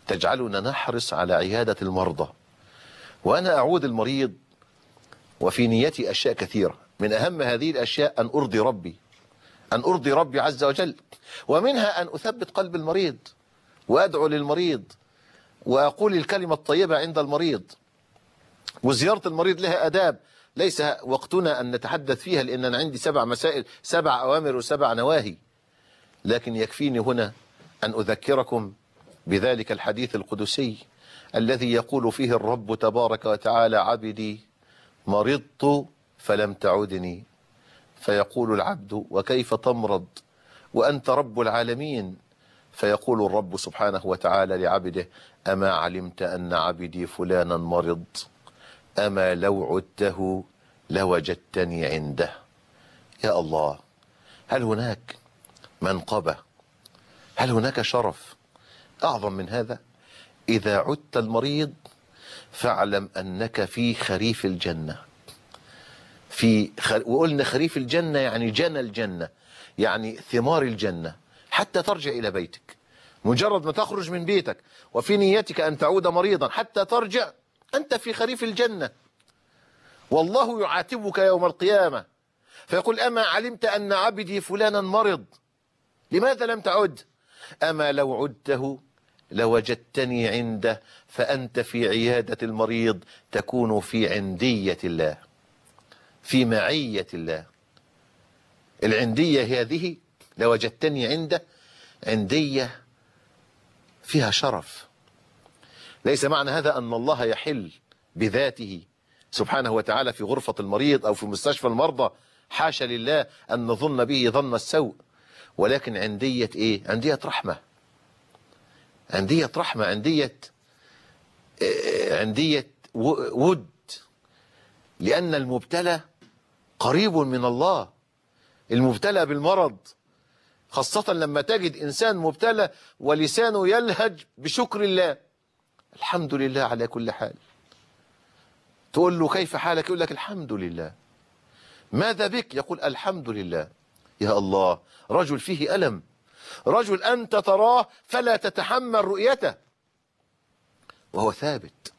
تجعلنا نحرص على عيادة المرضى. وأنا أعود المريض وفي نيتي أشياء كثيرة، من أهم هذه الأشياء أن أرضي ربي، أن أرضي ربي عز وجل، ومنها أن أثبت قلب المريض وأدعو للمريض وأقول الكلمة الطيبة عند المريض. وزيارة المريض لها أداب ليس وقتنا أن نتحدث فيها، لأننا عندي سبع مسائل، سبع أوامر وسبع نواهي، لكن يكفيني هنا أن أذكركم بذلك الحديث القدسي الذي يقول فيه الرب تبارك وتعالى: عبدي مرضت فلم تعدني. فيقول العبد: وكيف تمرض وأنت رب العالمين؟ فيقول الرب سبحانه وتعالى لعبده: أما علمت أن عبدي فلانا مرض؟ أما لو عدته لوجدتني عنده. يا الله، هل هناك منقبة، هل هناك شرف أعظم من هذا؟ إذا عدت المريض فاعلم أنك في خريف الجنة. في خر... وقلنا خريف الجنة يعني جنى الجنة، يعني ثمار الجنة، حتى ترجع إلى بيتك. مجرد ما تخرج من بيتك وفي نيتك أن تعود مريضا حتى ترجع، أنت في خريف الجنة. والله يعاتبك يوم القيامة فيقول: أما علمت أن عبدي فلانا مرض؟ لماذا لم تعد؟ أما لو عدته لوجدتني عنده. فأنت في عيادة المريض تكون في عندية الله، في معية الله. العندية هذه لوجدتني عنده، عندية فيها شرف. ليس معنى هذا أن الله يحل بذاته سبحانه وتعالى في غرفة المريض أو في مستشفى المرضى، حاشا لله أن نظن به ظن السوء، ولكن عندية إيه؟ عندية رحمة، عندية رحمة، عندية عندية ود، لأن المبتلى قريب من الله. المبتلى بالمرض، خاصة لما تجد إنسان مبتلى ولسانه يلهج بشكر الله: الحمد لله على كل حال. تقول له: كيف حالك؟ يقول لك: الحمد لله. ماذا بك؟ يقول: الحمد لله. يا الله، رجل فيه ألم، رجل أنت تراه فلا تتحمل رؤيته، وهو ثابت،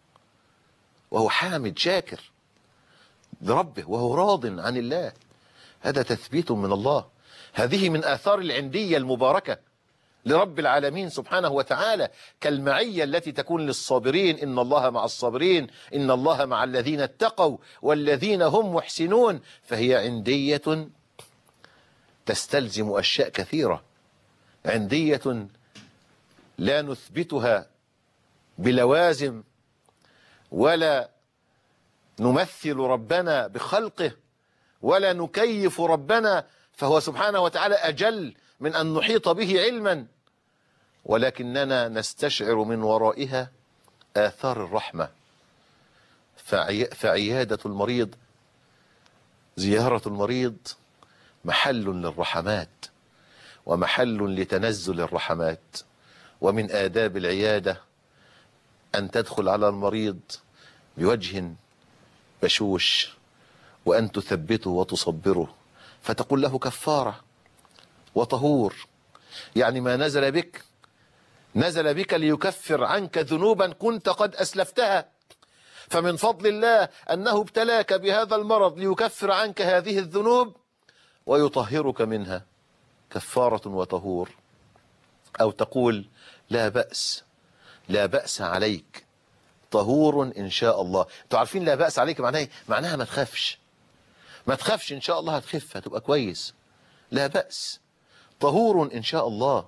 وهو حامد شاكر لربه، وهو راض عن الله. هذا تثبيت من الله. هذه من آثار العندية المباركة لرب العالمين سبحانه وتعالى، كالمعية التي تكون للصابرين: إن الله مع الصابرين، إن الله مع الذين اتقوا والذين هم محسنون. فهي عندية تستلزم أشياء كثيرة، عندية لا نثبتها بلوازم ولا نمثل ربنا بخلقه ولا نكيف ربنا، فهو سبحانه وتعالى أجل من أن نحيط به علما، ولكننا نستشعر من ورائها آثار الرحمة. فعي... فعيادة المريض، زيارة المريض محل للرحمات ومحل لتنزل الرحمات. ومن آداب العيادة أن تدخل على المريض بوجه بشوش، وأن تثبته وتصبره، فتقول له: كفارة وطهور. يعني ما نزل بك نزل بك ليكفر عنك ذنوبا كنت قد أسلفتها، فمن فضل الله أنه ابتلاك بهذا المرض ليكفر عنك هذه الذنوب ويطهرك منها، كفارة وطهور. أو تقول: لا بأس، لا بأس عليك، طهور إن شاء الله. انتوا عارفين لا بأس عليك معناها ايه؟ معناها ما تخافش، ما تخافش، إن شاء الله هتخف، هتبقى كويس. لا بأس، طهور إن شاء الله.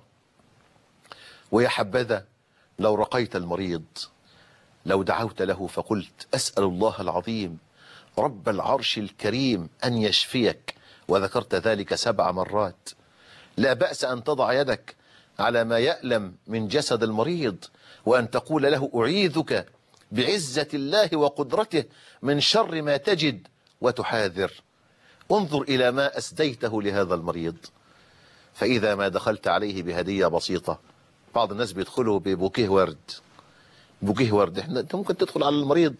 ويا حبذا لو رقيت المريض، لو دعوت له فقلت: أسأل الله العظيم رب العرش الكريم أن يشفيك، وذكرت ذلك سبع مرات. لا بأس أن تضع يدك على ما يألم من جسد المريض وأن تقول له: أعيذك بعزة الله وقدرته من شر ما تجد، وتحاذر. انظر إلى ما أسديته لهذا المريض. فإذا ما دخلت عليه بهدية بسيطة، بعض الناس بيدخلوا ببوكيه ورد، بوكيه ورد. احنا انت ممكن تدخل على المريض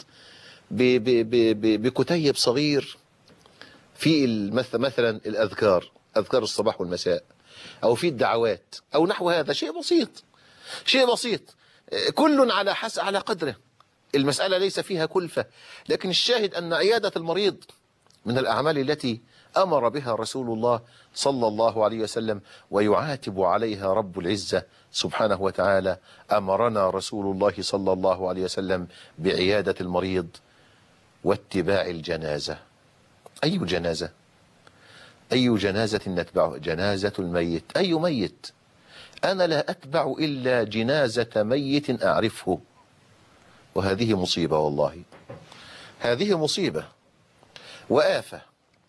بكتيب صغير في مثلا الأذكار، أذكار الصباح والمساء، أو في الدعوات، أو نحو هذا، شيء بسيط، شيء بسيط. كل على حس على قدره، المسألة ليس فيها كلفة. لكن الشاهد أن عيادة المريض من الأعمال التي أمر بها رسول الله صلى الله عليه وسلم، ويعاتب عليها رب العزة سبحانه وتعالى. أمرنا رسول الله صلى الله عليه وسلم بعيادة المريض واتباع الجنازة. أي جنازة؟ أي جنازة نتبعه؟ جنازة الميت. أي ميت؟ أنا لا أتبع إلا جنازة ميت أعرفه، وهذه مصيبة والله، هذه مصيبة وآفة،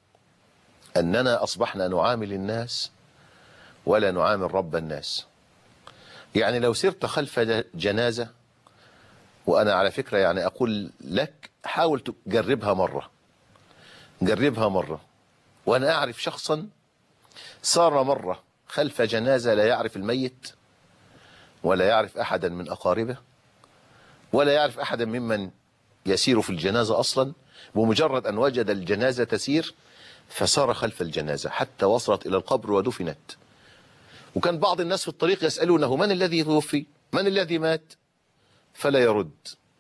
أننا أصبحنا نعامل الناس ولا نعامل رب الناس. يعني لو سرت خلف جنازة، وأنا على فكرة يعني أقول لك حاول تجربها مرة، جربها مرة. وأنا أعرف شخصا سار مرة خلف جنازة لا يعرف الميت ولا يعرف أحدا من أقاربه ولا يعرف أحدا ممن يسير في الجنازة أصلا، بمجرد أن وجد الجنازة تسير فسار خلف الجنازة حتى وصلت إلى القبر ودفنت. وكان بعض الناس في الطريق يسألونه: من الذي توفي؟ من الذي مات؟ فلا يرد.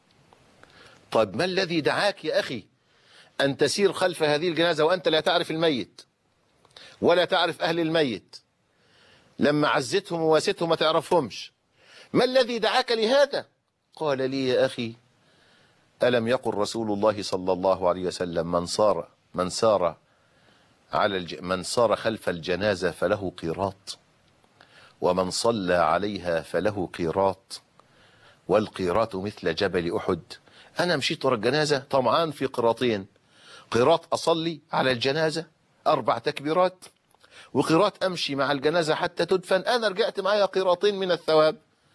طيب ما الذي دعاك يا أخي أن تسير خلف هذه الجنازة وأنت لا تعرف الميت ولا تعرف أهل الميت؟ لما عزتهم وواستهم ما تعرفهمش. ما الذي دعاك لهذا؟ قال لي: يا أخي، ألم يقل رسول الله صلى الله عليه وسلم: من سار من سار على الج... من سار خلف الجنازة فله قيراط، ومن صلى عليها فله قيراط، والقيراط مثل جبل أحد. أنا مشيت ورا الجنازة طمعان في قيراطين: قيراط أصلي على الجنازة أربع تكبيرات، وقيراط أمشي مع الجنازة حتى تدفن. أنا رجعت معايا قيراطين من الثواب.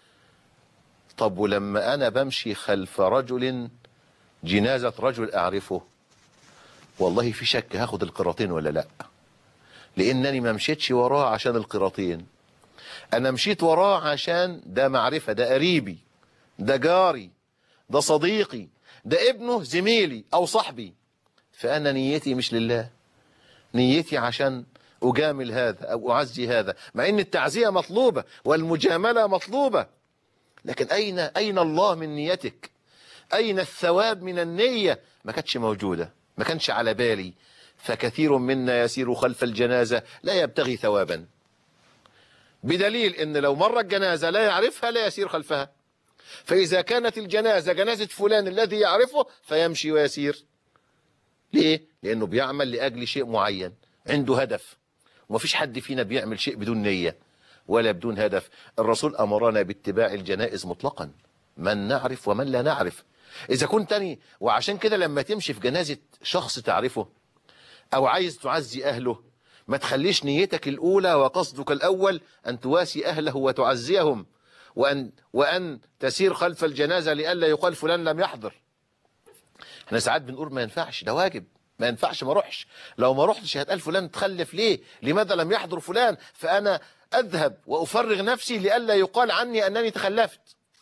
طب ولما أنا بمشي خلف رجل جنازة رجل أعرفه، والله في شك هاخد القيراطين ولا لا؟ لأنني ما مشيتش وراه عشان القيراطين، أنا مشيت وراه عشان ده معرفة، ده قريبي، ده جاري، ده صديقي، ده ابنه زميلي أو صاحبي. فأنا نيتي مش لله، نيتي عشان أجامل هذا أو أعزي هذا، مع أن التعزية مطلوبة والمجاملة مطلوبة. لكن أين أين الله من نيتك؟ أين الثواب من النية؟ ما كانتش موجودة، ما كانش على بالي. فكثير منا يسير خلف الجنازة لا يبتغي ثوابا، بدليل أن لو مر الجنازة لا يعرفها لا يسير خلفها. فإذا كانت الجنازة جنازة فلان الذي يعرفه فيمشي ويسير. ليه؟ لأنه بيعمل لأجل شيء معين، عنده هدف. ومفيش حد فينا بيعمل شيء بدون نية ولا بدون هدف. الرسول أمرنا باتباع الجنائز مطلقا، من نعرف ومن لا نعرف. إذا كنت تاني، وعشان كده لما تمشي في جنازة شخص تعرفه أو عايز تعزي أهله، ما تخليش نيتك الأولى وقصدك الأول أن تواسي أهله وتعزيهم، وأن, وأن تسير خلف الجنازة لئلا يقال فلان لم يحضر. احنا ساعات بنقول ما ينفعش، ده واجب، ما ينفعش ما اروحش. لو ما رحتش هتقال فلان تخلف ليه؟ لماذا لم يحضر فلان؟ فأنا أذهب وأفرغ نفسي لئلا يقال عني أنني تخلفت.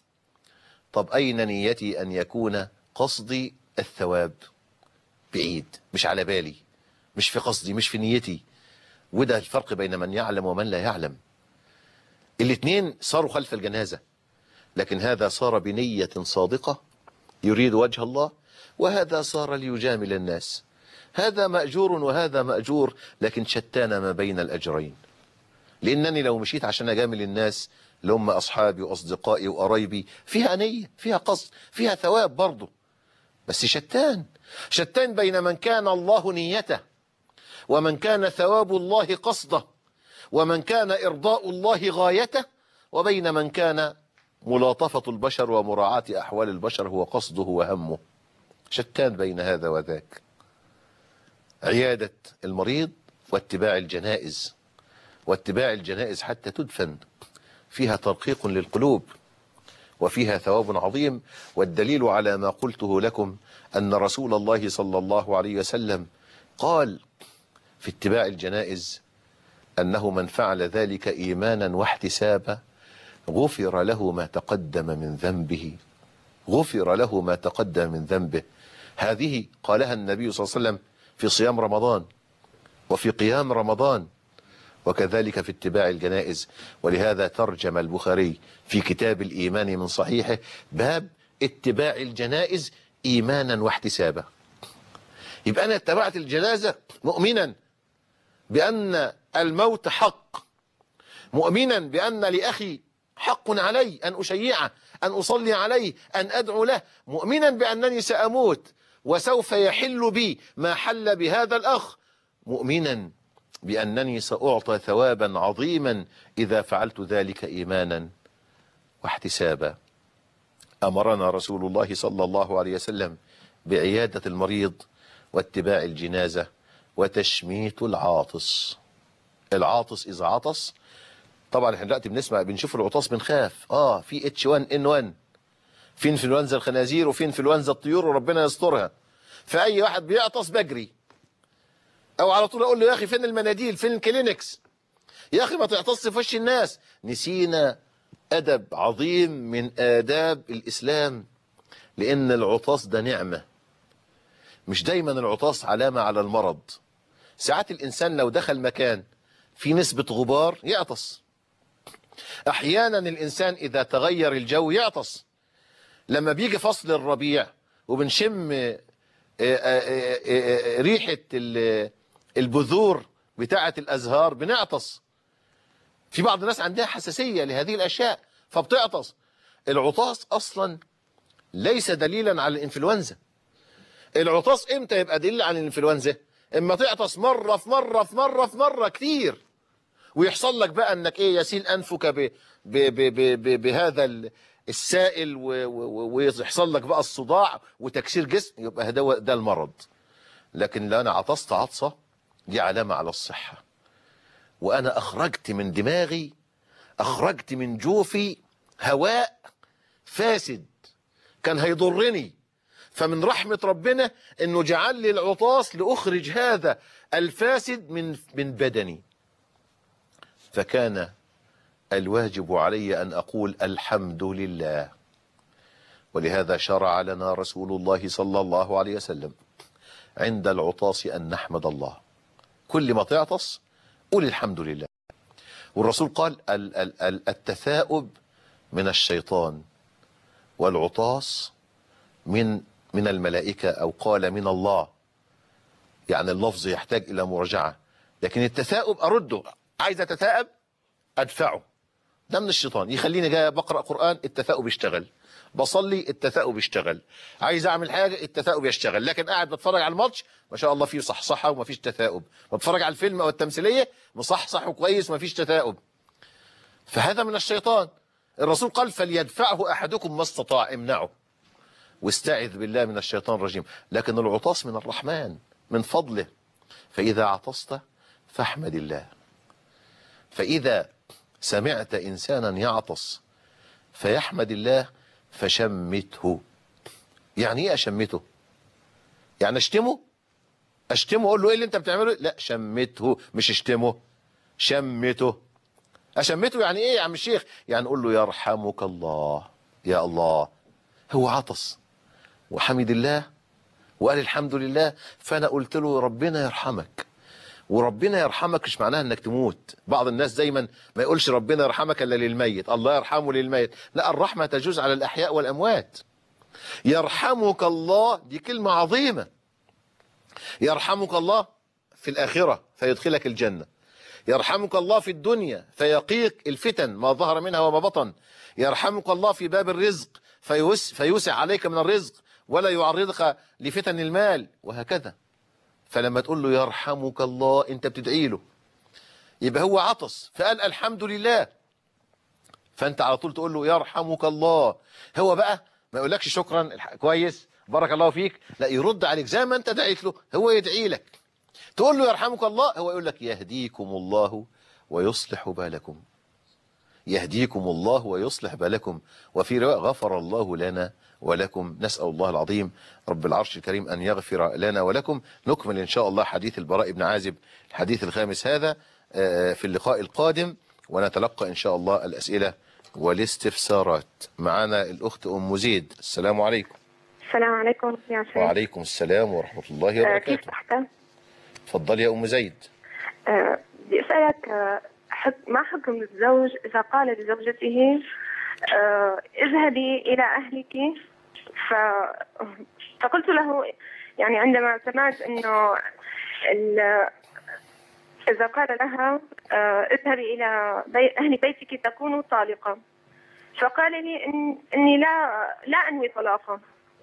طب أين نيتي أن يكون قصدي الثواب؟ بعيد، مش على بالي، مش في قصدي، مش في نيتي. وده الفرق بين من يعلم ومن لا يعلم. الاثنين صاروا خلف الجنازة، لكن هذا صار بنية صادقة يريد وجه الله، وهذا صار ليجامل الناس. هذا مأجور وهذا مأجور، لكن شتان ما بين الأجرين. لأنني لو مشيت عشان أجامل الناس اللي هم أصحابي وأصدقائي وقرايبي، فيها نية، فيها قصد، فيها ثواب برضه، بس شتان شتان بين من كان الله نيته، ومن كان ثواب الله قصده، ومن كان إرضاء الله غايته، وبين من كان ملاطفة البشر ومراعاة أحوال البشر هو قصده وهمه. شتان بين هذا وذاك. عيادة المريض واتباع الجنائز، واتباع الجنائز حتى تدفن، فيها ترقيق للقلوب وفيها ثواب عظيم. والدليل على ما قلته لكم أن رسول الله صلى الله عليه وسلم قال في اتباع الجنائز أنه من فعل ذلك إيمانا واحتسابا غفر له ما تقدم من ذنبه، غفر له ما تقدم من ذنبه. هذه قالها النبي صلى الله عليه وسلم في صيام رمضان وفي قيام رمضان وكذلك في اتباع الجنائز. ولهذا ترجم البخاري في كتاب الإيمان من صحيحه باب اتباع الجنائز إيمانا واحتسابا. يبقى أنا اتبعت الجنازة مؤمنا بأن الموت حق، مؤمنا بأن لأخي حق علي أن أشيعه، أن أصلي عليه، أن أدعو له، مؤمنا بأنني سأموت وسوف يحل بي ما حل بهذا الأخ، مؤمنا بأنني سأعطى ثوابا عظيما إذا فعلت ذلك إيمانا واحتسابا. أمرنا رسول الله صلى الله عليه وسلم بعيادة المريض واتباع الجنازة وتشميت العاطس. العاطس إذا عطس، طبعا احنا دلوقتي بنسمع بنشوف العطاس بنخاف، اه في اتش واحد ان واحد، في انفلونزا الخنازير وفي انفلونزا الطيور وربنا يسترها، فأي واحد بيعطس بجري، او على طول اقول له يا اخي فين المناديل، فين الكلينكس، يا اخي ما تعطس في وش الناس. نسينا ادب عظيم من آداب الإسلام، لأن العطاس ده نعمة، مش دايما العطاس علامة على المرض. ساعات الإنسان لو دخل مكان في نسبة غبار يعطس، أحيانا الإنسان إذا تغير الجو يعطس، لما بيجي فصل الربيع وبنشم ريحة البذور بتاعة الأزهار بنعطس. في بعض الناس عندها حساسية لهذه الأشياء فبتعطس. العطاس أصلا ليس دليلا على الإنفلونزا. العطاس إمتى يبقى دليل على الإنفلونزا؟ إما تعطس مرة في مرة في مرة في مرة كتير، ويحصل لك بقى أنك إيه يسيل أنفك ب ب ب ب ب بهذا السائل، ويحصل لك بقى الصداع وتكسير جسم، يبقى ده ده المرض. لكن لو أنا عطست عطسة دي علامة على الصحة، وأنا أخرجت من دماغي، أخرجت من جوفي هواء فاسد كان هيضرني، فمن رحمة ربنا أنه جعل لي العطاس لأخرج هذا الفاسد من من بدني. فكان الواجب علي أن أقول الحمد لله. ولهذا شرع لنا رسول الله صلى الله عليه وسلم عند العطاس أن نحمد الله. كل ما تعطس قول الحمد لله. والرسول قال التثاؤب من الشيطان والعطاس من من الملائكة، أو قال من الله، يعني اللفظ يحتاج إلى مراجعة. لكن التثاؤب أرده، عايز أتثاءب أدفعه، ده من الشيطان يخليني جاي بقرأ قرآن التثاؤب يشتغل، بصلي التثاؤب يشتغل، عايز أعمل حاجة التثاؤب يشتغل. لكن قاعد بتفرج على الماتش ما شاء الله فيه صحصحة وما فيش تثاؤب، بتفرج على الفيلم أو التمثيلية مصحصح وكويس وما فيش تثاؤب، فهذا من الشيطان. الرسول قال فليدفعه أحدكم ما استطاع، امنعه واستعذ بالله من الشيطان الرجيم. لكن العطاس من الرحمن من فضله، فإذا عطست فاحمد الله. فإذا سمعت إنسانا يعطس فيحمد الله فشمته. يعني ايه اشمته؟ يعني اشتمه؟ اشتمه اقول له ايه اللي انت بتعمله؟ لا، شمته مش اشتمه، شمته. اشمته يعني ايه يا عم الشيخ؟ يعني اقول له يرحمك الله، يا الله. هو عطس وحمد الله وقال الحمد لله، فانا قلت له ربنا يرحمك. وربنا يرحمك مش معناها انك تموت. بعض الناس دايما ما يقولش ربنا يرحمك الا للميت، الله يرحمه للميت. لا، الرحمة تجوز على الاحياء والاموات. يرحمك الله دي كلمة عظيمة. يرحمك الله في الآخرة فيدخلك الجنة، يرحمك الله في الدنيا فيقيك الفتن ما ظهر منها وما بطن، يرحمك الله في باب الرزق فيوسع عليك من الرزق ولا يعرضك لفتن المال، وهكذا. فلما تقول له يرحمك الله انت بتدعي له. يبقى هو عطس فقال الحمد لله، فانت على طول تقول له يرحمك الله. هو بقى ما يقولكش شكرا كويس بارك الله فيك، لا، يرد عليك زي ما انت دعيت له هو يدعي لك. تقول له يرحمك الله هو يقول لك يهديكم الله ويصلح بالكم، يهديكم الله ويصلح بالكم. وفي رواية غفر الله لنا ولكم. نسأل الله العظيم رب العرش الكريم أن يغفر لنا ولكم. نكمل إن شاء الله حديث البراء بن عازب الحديث الخامس هذا في اللقاء القادم، ونتلقى إن شاء الله الأسئلة والاستفسارات. معنا الأخت أم زيد. السلام عليكم. السلام عليكم يا شيخ. وعليكم السلام ورحمة الله وبركاته. كيف تحت؟ تفضل يا أم زيد. أه بدي أسألك آه، حك- ما حكم الزوج إذا قال لزوجته آه، اذهبي إلى أهلك، ف... فقلت له يعني عندما سمعت أنه ال... إذا قال لها آه، اذهبي إلى بي... أهل بيتك تكون طالقة، فقال لي إن... إني لا لا أنوي طلاقا،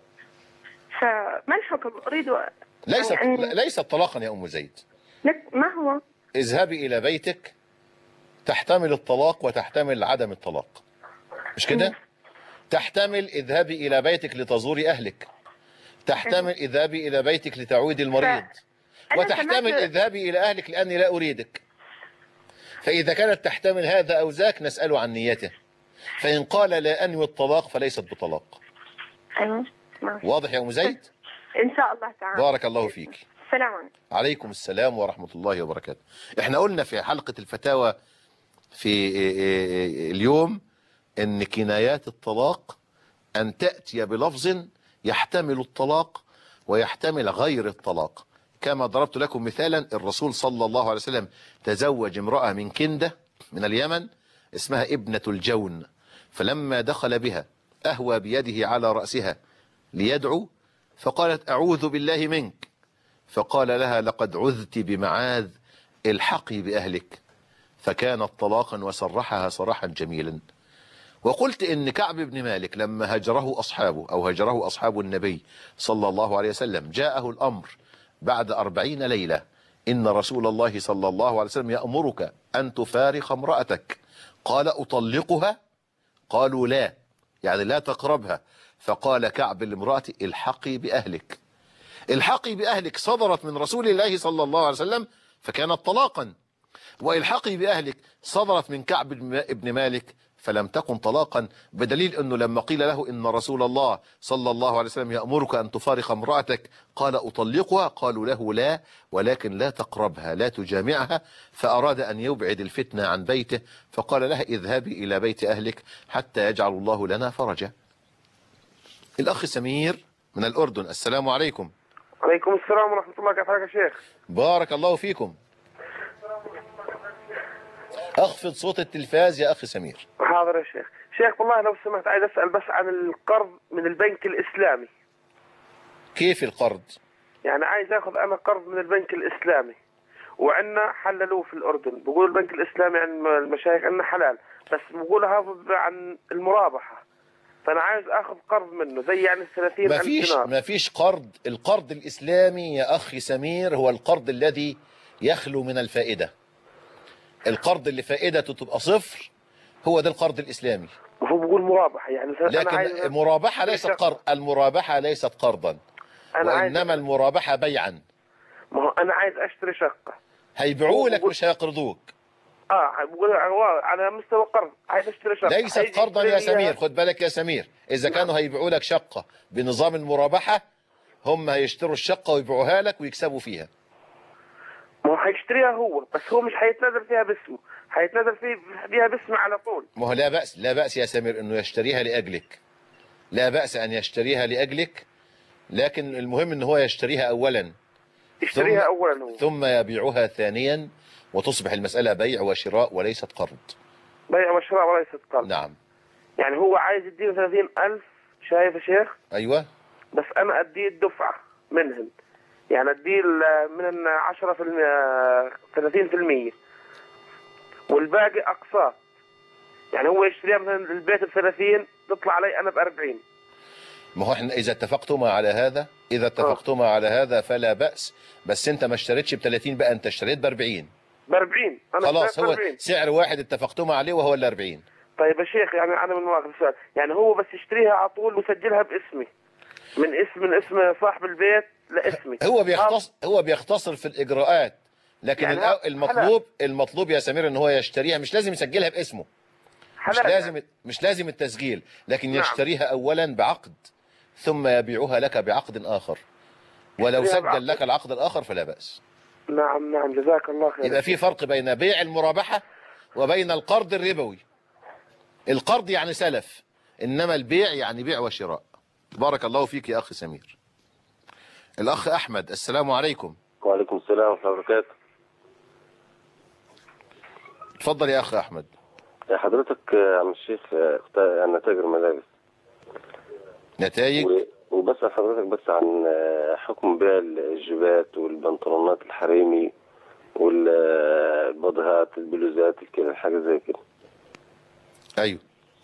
فما الحكم؟ أريد ليست يعني أن... ليست طلاقا يا أم زيد. لك- ما هو؟ اذهبي إلى بيتك تحتمل الطلاق وتحتمل عدم الطلاق، مش كده؟ تحتمل اذهبي إلى بيتك لتزوري أهلك، تحتمل اذهبي إلى بيتك لتعودي المريض، أنا وتحتمل سمعت- اذهبي إلى أهلك لأني لا أريدك. فإذا كانت تحتمل هذا أو ذاك نسأله عن نيته، فإن قال لا أنوي الطلاق فليست بطلاق. أيوة. ماشي. واضح يا أم زيد؟ إن شاء الله تعالى. بارك الله فيك. السلام عليكم. عليكم السلام ورحمة الله وبركاته. احنا قلنا في حلقة الفتاوى في اليوم ان كنايات الطلاق ان تأتي بلفظ يحتمل الطلاق ويحتمل غير الطلاق، كما ضربت لكم مثالا. الرسول صلى الله عليه وسلم تزوج امرأة من كندة من اليمن اسمها ابنة الجون، فلما دخل بها أهوى بيده على رأسها ليدعو، فقالت أعوذ بالله منك، فقال لها لقد عذت بمعاذ الحقي بأهلك، فكانت طلاقا وصرحها صراحا جميلا. وقلت إن كعب بن مالك لما هجره أصحابه أو هجره أصحاب النبي صلى الله عليه وسلم جاءه الأمر بعد أربعين ليلة إن رسول الله صلى الله عليه وسلم يأمرك أن تفارق امرأتك، قال أطلقها؟ قالوا لا، يعني لا تقربها. فقال كعب لامرأة الحقي بأهلك. الحقي بأهلك صدرت من رسول الله صلى الله عليه وسلم فكانت طلاقا، والحقي بأهلك صدرت من كعب بن مالك فلم تكن طلاقا، بدليل أنه لما قيل له إن رسول الله صلى الله عليه وسلم يأمرك أن تفارق امرأتك قال أطلقها؟ قالوا له لا، ولكن لا تقربها لا تجامعها، فأراد أن يبعد الفتنة عن بيته فقال لها اذهبي إلى بيت أهلك حتى يجعل الله لنا فرجا. الأخ سمير من الأردن، السلام عليكم. عليكم السلام ورحمة الله، كيف حالك يا شيخ؟ بارك الله فيكم. أخفض صوت التلفاز يا أخي سمير. حاضر يا شيخ. شيخ والله لو سمحت عايز أسأل بس عن القرض من البنك الإسلامي. كيف القرض؟ يعني عايز أخذ أنا قرض من البنك الإسلامي وعنا حللوه في الأردن، بقول البنك الإسلامي عن المشايخ أنه حلال، بس بقول هذا عن المرابحة، فأنا عايز أخذ قرض منه زي يعني ثلاثين ألف دينار. ما فيش قرض. القرض الإسلامي يا أخي سمير هو القرض الذي يخلو من الفائدة. القرض اللي فائدته تبقى صفر هو ده القرض الإسلامي. وهو بيقول مرابحة يعني. لكن المرابحة ليست قرض، المرابحة ليست قرضا، وإنما المرابحة بيعا. ما هو أنا عايز أشتري شقة، هيبيعوا لك مش هيقرضوك. اه بقول على مستوى قرض، عايز اشتري شقة. ليست قرضا يا سمير، خد بالك يا سمير، إذا نعم. كانوا هيبيعوا لك شقة بنظام المرابحة هم هيشتروا الشقة ويبيعوها لك ويكسبوا فيها. ما هو هيشتريها هو، بس هو مش هيتنازل فيها باسمه، هيتنازل فيه فيها باسمه على طول. ما هو لا بأس، لا بأس يا سمير انه يشتريها لأجلك، لا بأس ان يشتريها لأجلك، لكن المهم ان هو يشتريها اولا يشتريها ثم اولا هو. ثم يبيعها ثانيا وتصبح المسألة بيع وشراء وليست قرض. بيع وشراء وليست قرض. نعم. يعني هو عايز يديني ثلاثين ألف، شايف يا شيخ؟ ايوه. بس انا اديه الدفعة منهم، يعني اديه من عشرة في المية ثلاثين في المية والباقي اقساط. يعني هو يشتريها مثلا البيت ب ثلاثين تطلع علي انا ب أربعين. ما هو احنا اذا اتفقتما على هذا اذا اتفقتما على هذا فلا بأس، بس انت ما اشتريتش ب ثلاثين بقى، انت اشتريت ب أربعين. ب أربعين انا خلاص، هو بأربعين. سعر واحد اتفقتما عليه وهو ال أربعين. طيب يا شيخ، يعني انا من واقف السؤال، يعني هو بس يشتريها على طول ويسجلها باسمي من اسم من اسم صاحب البيت لاسمي. هو بيختص هو بيختصر في الاجراءات، لكن يعني الأ- المطلوب حلال. المطلوب يا سمير ان هو يشتريها، مش لازم يسجلها باسمه، مش لازم يعني. مش لازم التسجيل، لكن نعم. يشتريها اولا بعقد ثم يبيعها لك بعقد اخر، ولو سجل بعقد. لك العقد الاخر فلا بأس. نعم نعم، جزاك الله خير. يبقى في فرق بين بيع المرابحة وبين القرض الربوي. القرض يعني سلف، انما البيع يعني بيع وشراء. بارك الله فيك يا اخي سمير. الاخ احمد، السلام عليكم. وعليكم السلام ورحمة الله وبركاته. اتفضل يا اخ احمد. حضرتك يا عم الشيخ انا تاجر ملابس. نتائج. وبسأل حضرتك بس عن حكم بيع الجيبات والبنطلونات الحريمي والبضهات البلوزات كده، حاجه زي كده. ايوه.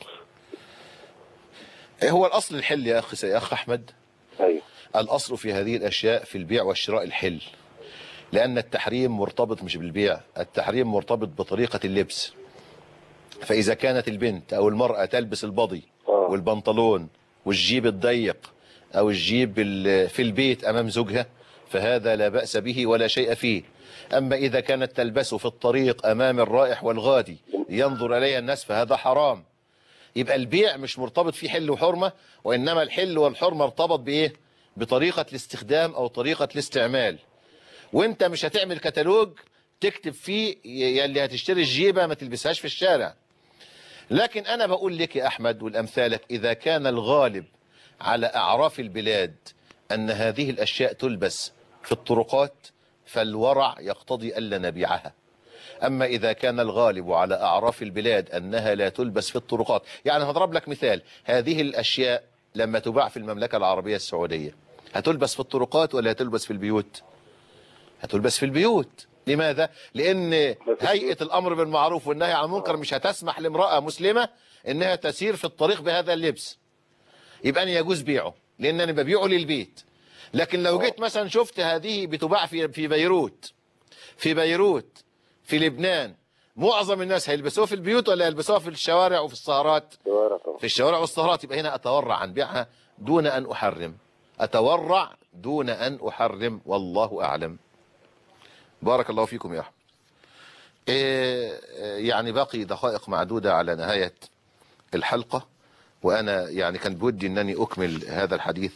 ايه هو الاصل الحل يا اخ يا اخ احمد؟ ايوه. الاصل في هذه الاشياء في البيع والشراء الحل، لان التحريم مرتبط مش بالبيع، التحريم مرتبط بطريقه اللبس. فاذا كانت البنت او المراه تلبس البضي والبنطلون والجيب الضيق او الجيب في البيت امام زوجها فهذا لا باس به ولا شيء فيه. اما اذا كانت تلبسه في الطريق امام الرائح والغادي ينظر اليها الناس فهذا حرام. يبقى البيع مش مرتبط فيه حل وحرمه، وانما الحل والحرمه ارتبط بايه؟ بطريقه الاستخدام او طريقه الاستعمال. وانت مش هتعمل كتالوج تكتب فيه يلي هتشتري الجيبه ما تلبسهاش في الشارع. لكن انا بقول لك يا احمد والامثالك، اذا كان الغالب على اعراف البلاد ان هذه الاشياء تلبس في الطرقات فالورع يقتضي الا نبيعها. اما اذا كان الغالب على اعراف البلاد انها لا تلبس في الطرقات، يعني هضرب لك مثال، هذه الاشياء لما تباع في المملكه العربيه السعوديه هتلبس في الطرقات ولا هتلبس في البيوت؟ هتلبس في البيوت. لماذا؟ لان هيئه الامر بالمعروف والنهي عن المنكر مش هتسمح لامراه مسلمه انها تسير في الطريق بهذا اللبس. يبقى انا يجوز بيعه لان انا ببيعه للبيت. لكن لو جيت مثلا شفت هذه بتباع في في بيروت في بيروت في لبنان، معظم الناس هيلبسوها في البيوت ولا يلبسوها في الشوارع وفي السهرات؟ في الشوارع والسهرات. يبقى هنا اتورع عن بيعها دون ان احرم، اتورع دون ان احرم، والله اعلم. بارك الله فيكم يا احمد. إيه يعني باقي دقائق معدودة على نهاية الحلقة، وانا يعني كان بودي انني اكمل هذا الحديث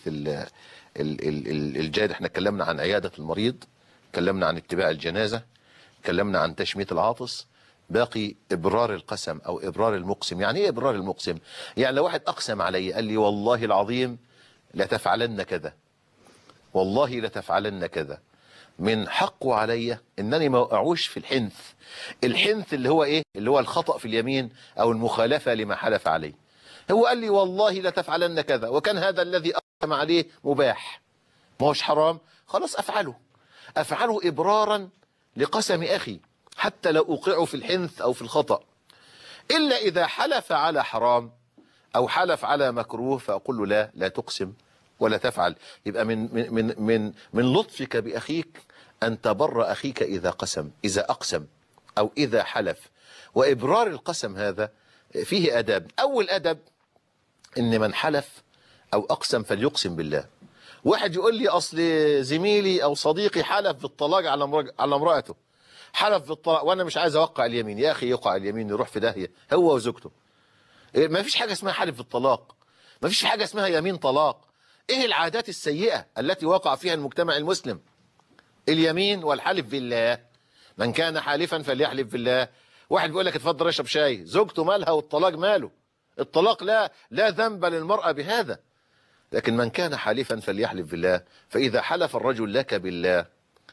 الجاد. احنا اتكلمنا عن عيادة المريض، اتكلمنا عن اتباع الجنازة، اتكلمنا عن تشميت العاطس، باقي ابرار القسم او ابرار المقسم. يعني ايه ابرار المقسم؟ يعني لو واحد اقسم علي قال لي والله العظيم لتفعلن كذا، والله لتفعلن كذا، من حقه علي انني ما اوقعوش في الحنث. الحنث اللي هو ايه؟ اللي هو الخطأ في اليمين او المخالفة لما حلف عليه. هو قال لي والله لتفعلن كذا وكان هذا الذي اقسم عليه مباح، ما هوش حرام، خلاص افعله افعله ابرارا لقسم اخي حتى لا اوقعه في الحنث او في الخطأ. الا اذا حلف على حرام او حلف على مكروه فاقول له لا لا تقسم ولا تفعل. يبقى من من من من, من لطفك باخيك ان تبر اخيك اذا قسم، اذا اقسم او اذا حلف. وابرار القسم هذا فيه اداب. اول ادب ان من حلف او اقسم فليقسم بالله. واحد يقول لي اصل زميلي او صديقي حلف بالطلاق على على امراته، حلف بالطلاق وانا مش عايز اوقع اليمين. يا اخي يوقع اليمين يروح في داهيه هو وزوجته. ما فيش حاجه اسمها حلف بالطلاق، ما فيش حاجه اسمها يمين طلاق. ايه العادات السيئه التي وقع فيها المجتمع المسلم؟ اليمين والحلف بالله. من كان حالفا فليحلف بالله. واحد بيقول لك اتفضل اشرب شاي، زوجته مالها والطلاق ماله؟ الطلاق لا لا ذنب للمرأة بهذا. لكن من كان حالفا فليحلف بالله. فإذا حلف الرجل لك بالله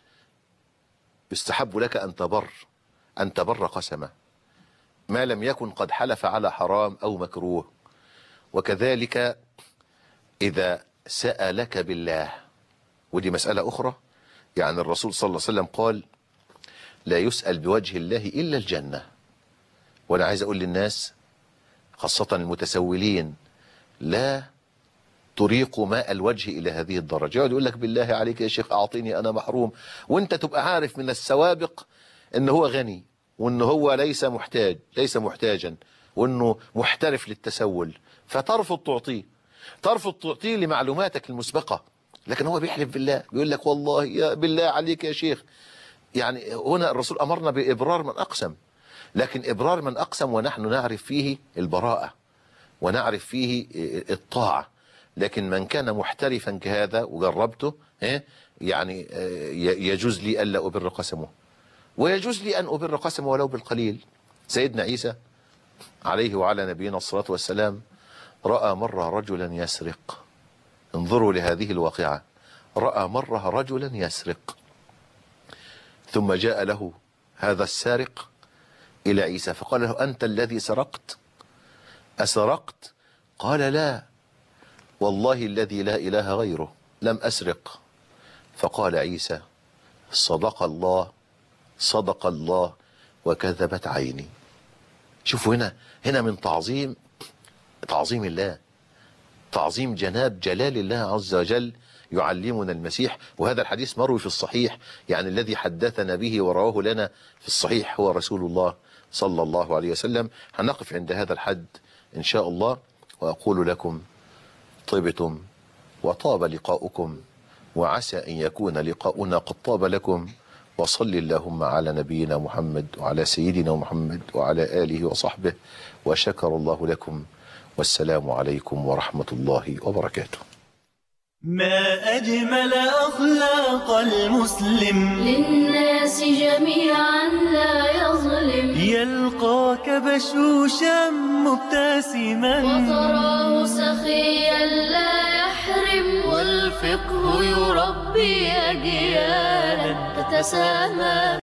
يستحب لك أن تبر أن تبر قسمه ما لم يكن قد حلف على حرام أو مكروه. وكذلك إذا سألك بالله، ودي مسألة أخرى. يعني الرسول صلى الله عليه وسلم قال لا يسأل بوجه الله إلا الجنة. وأنا عايز أقول للناس خاصة المتسولين لا تريق ماء الوجه إلى هذه الدرجة. يقعد يقول لك بالله عليك يا شيخ أعطيني أنا محروم، وانت تبقى عارف من السوابق أنه هو غني وأنه هو ليس محتاج ليس محتاجا وأنه محترف للتسول، فترفض تعطيه ترفض تعطيه لمعلوماتك المسبقة. لكن هو بيحلف بالله، بيقول لك والله يا بالله عليك يا شيخ. يعني هنا الرسول أمرنا بإبرار من أقسم، لكن إبرار من أقسم ونحن نعرف فيه البراءة ونعرف فيه الطاعة. لكن من كان محترفا كهذا وجربته يعني يجوز لي ألا أبر قسمه، ويجوز لي أن أبر قسمه ولو بالقليل. سيدنا عيسى عليه وعلى نبينا الصلاة والسلام رأى مرة رجلا يسرق. انظروا لهذه الواقعة. رأى مرة رجلا يسرق ثم جاء له هذا السارق إلى عيسى فقال له أنت الذي سرقت؟ أسرقت؟ قال لا والله الذي لا إله غيره لم أسرق. فقال عيسى صدق الله صدق الله وكذبت عيني. شوفوا هنا هنا من تعظيم تعظيم الله، تعظيم جناب جلال الله عز وجل يعلمنا المسيح. وهذا الحديث مروي في الصحيح، يعني الذي حدثنا به ورواه لنا في الصحيح هو رسول الله صلى الله عليه وسلم. هنقف عند هذا الحد إن شاء الله، وأقول لكم طبتم وطاب لقاؤكم، وعسى أن يكون لقاؤنا قد طاب لكم. وصل اللهم على نبينا محمد وعلى سيدنا محمد وعلى آله وصحبه، وشكر الله لكم، والسلام عليكم ورحمة الله وبركاته. ما أجمل أخلاق المسلم، للناس جميعا لا يظلم، يلقاك بشوشا مبتسما وتراه سخيا لا يحرم، والفقه يربي أجيالا تتسامى.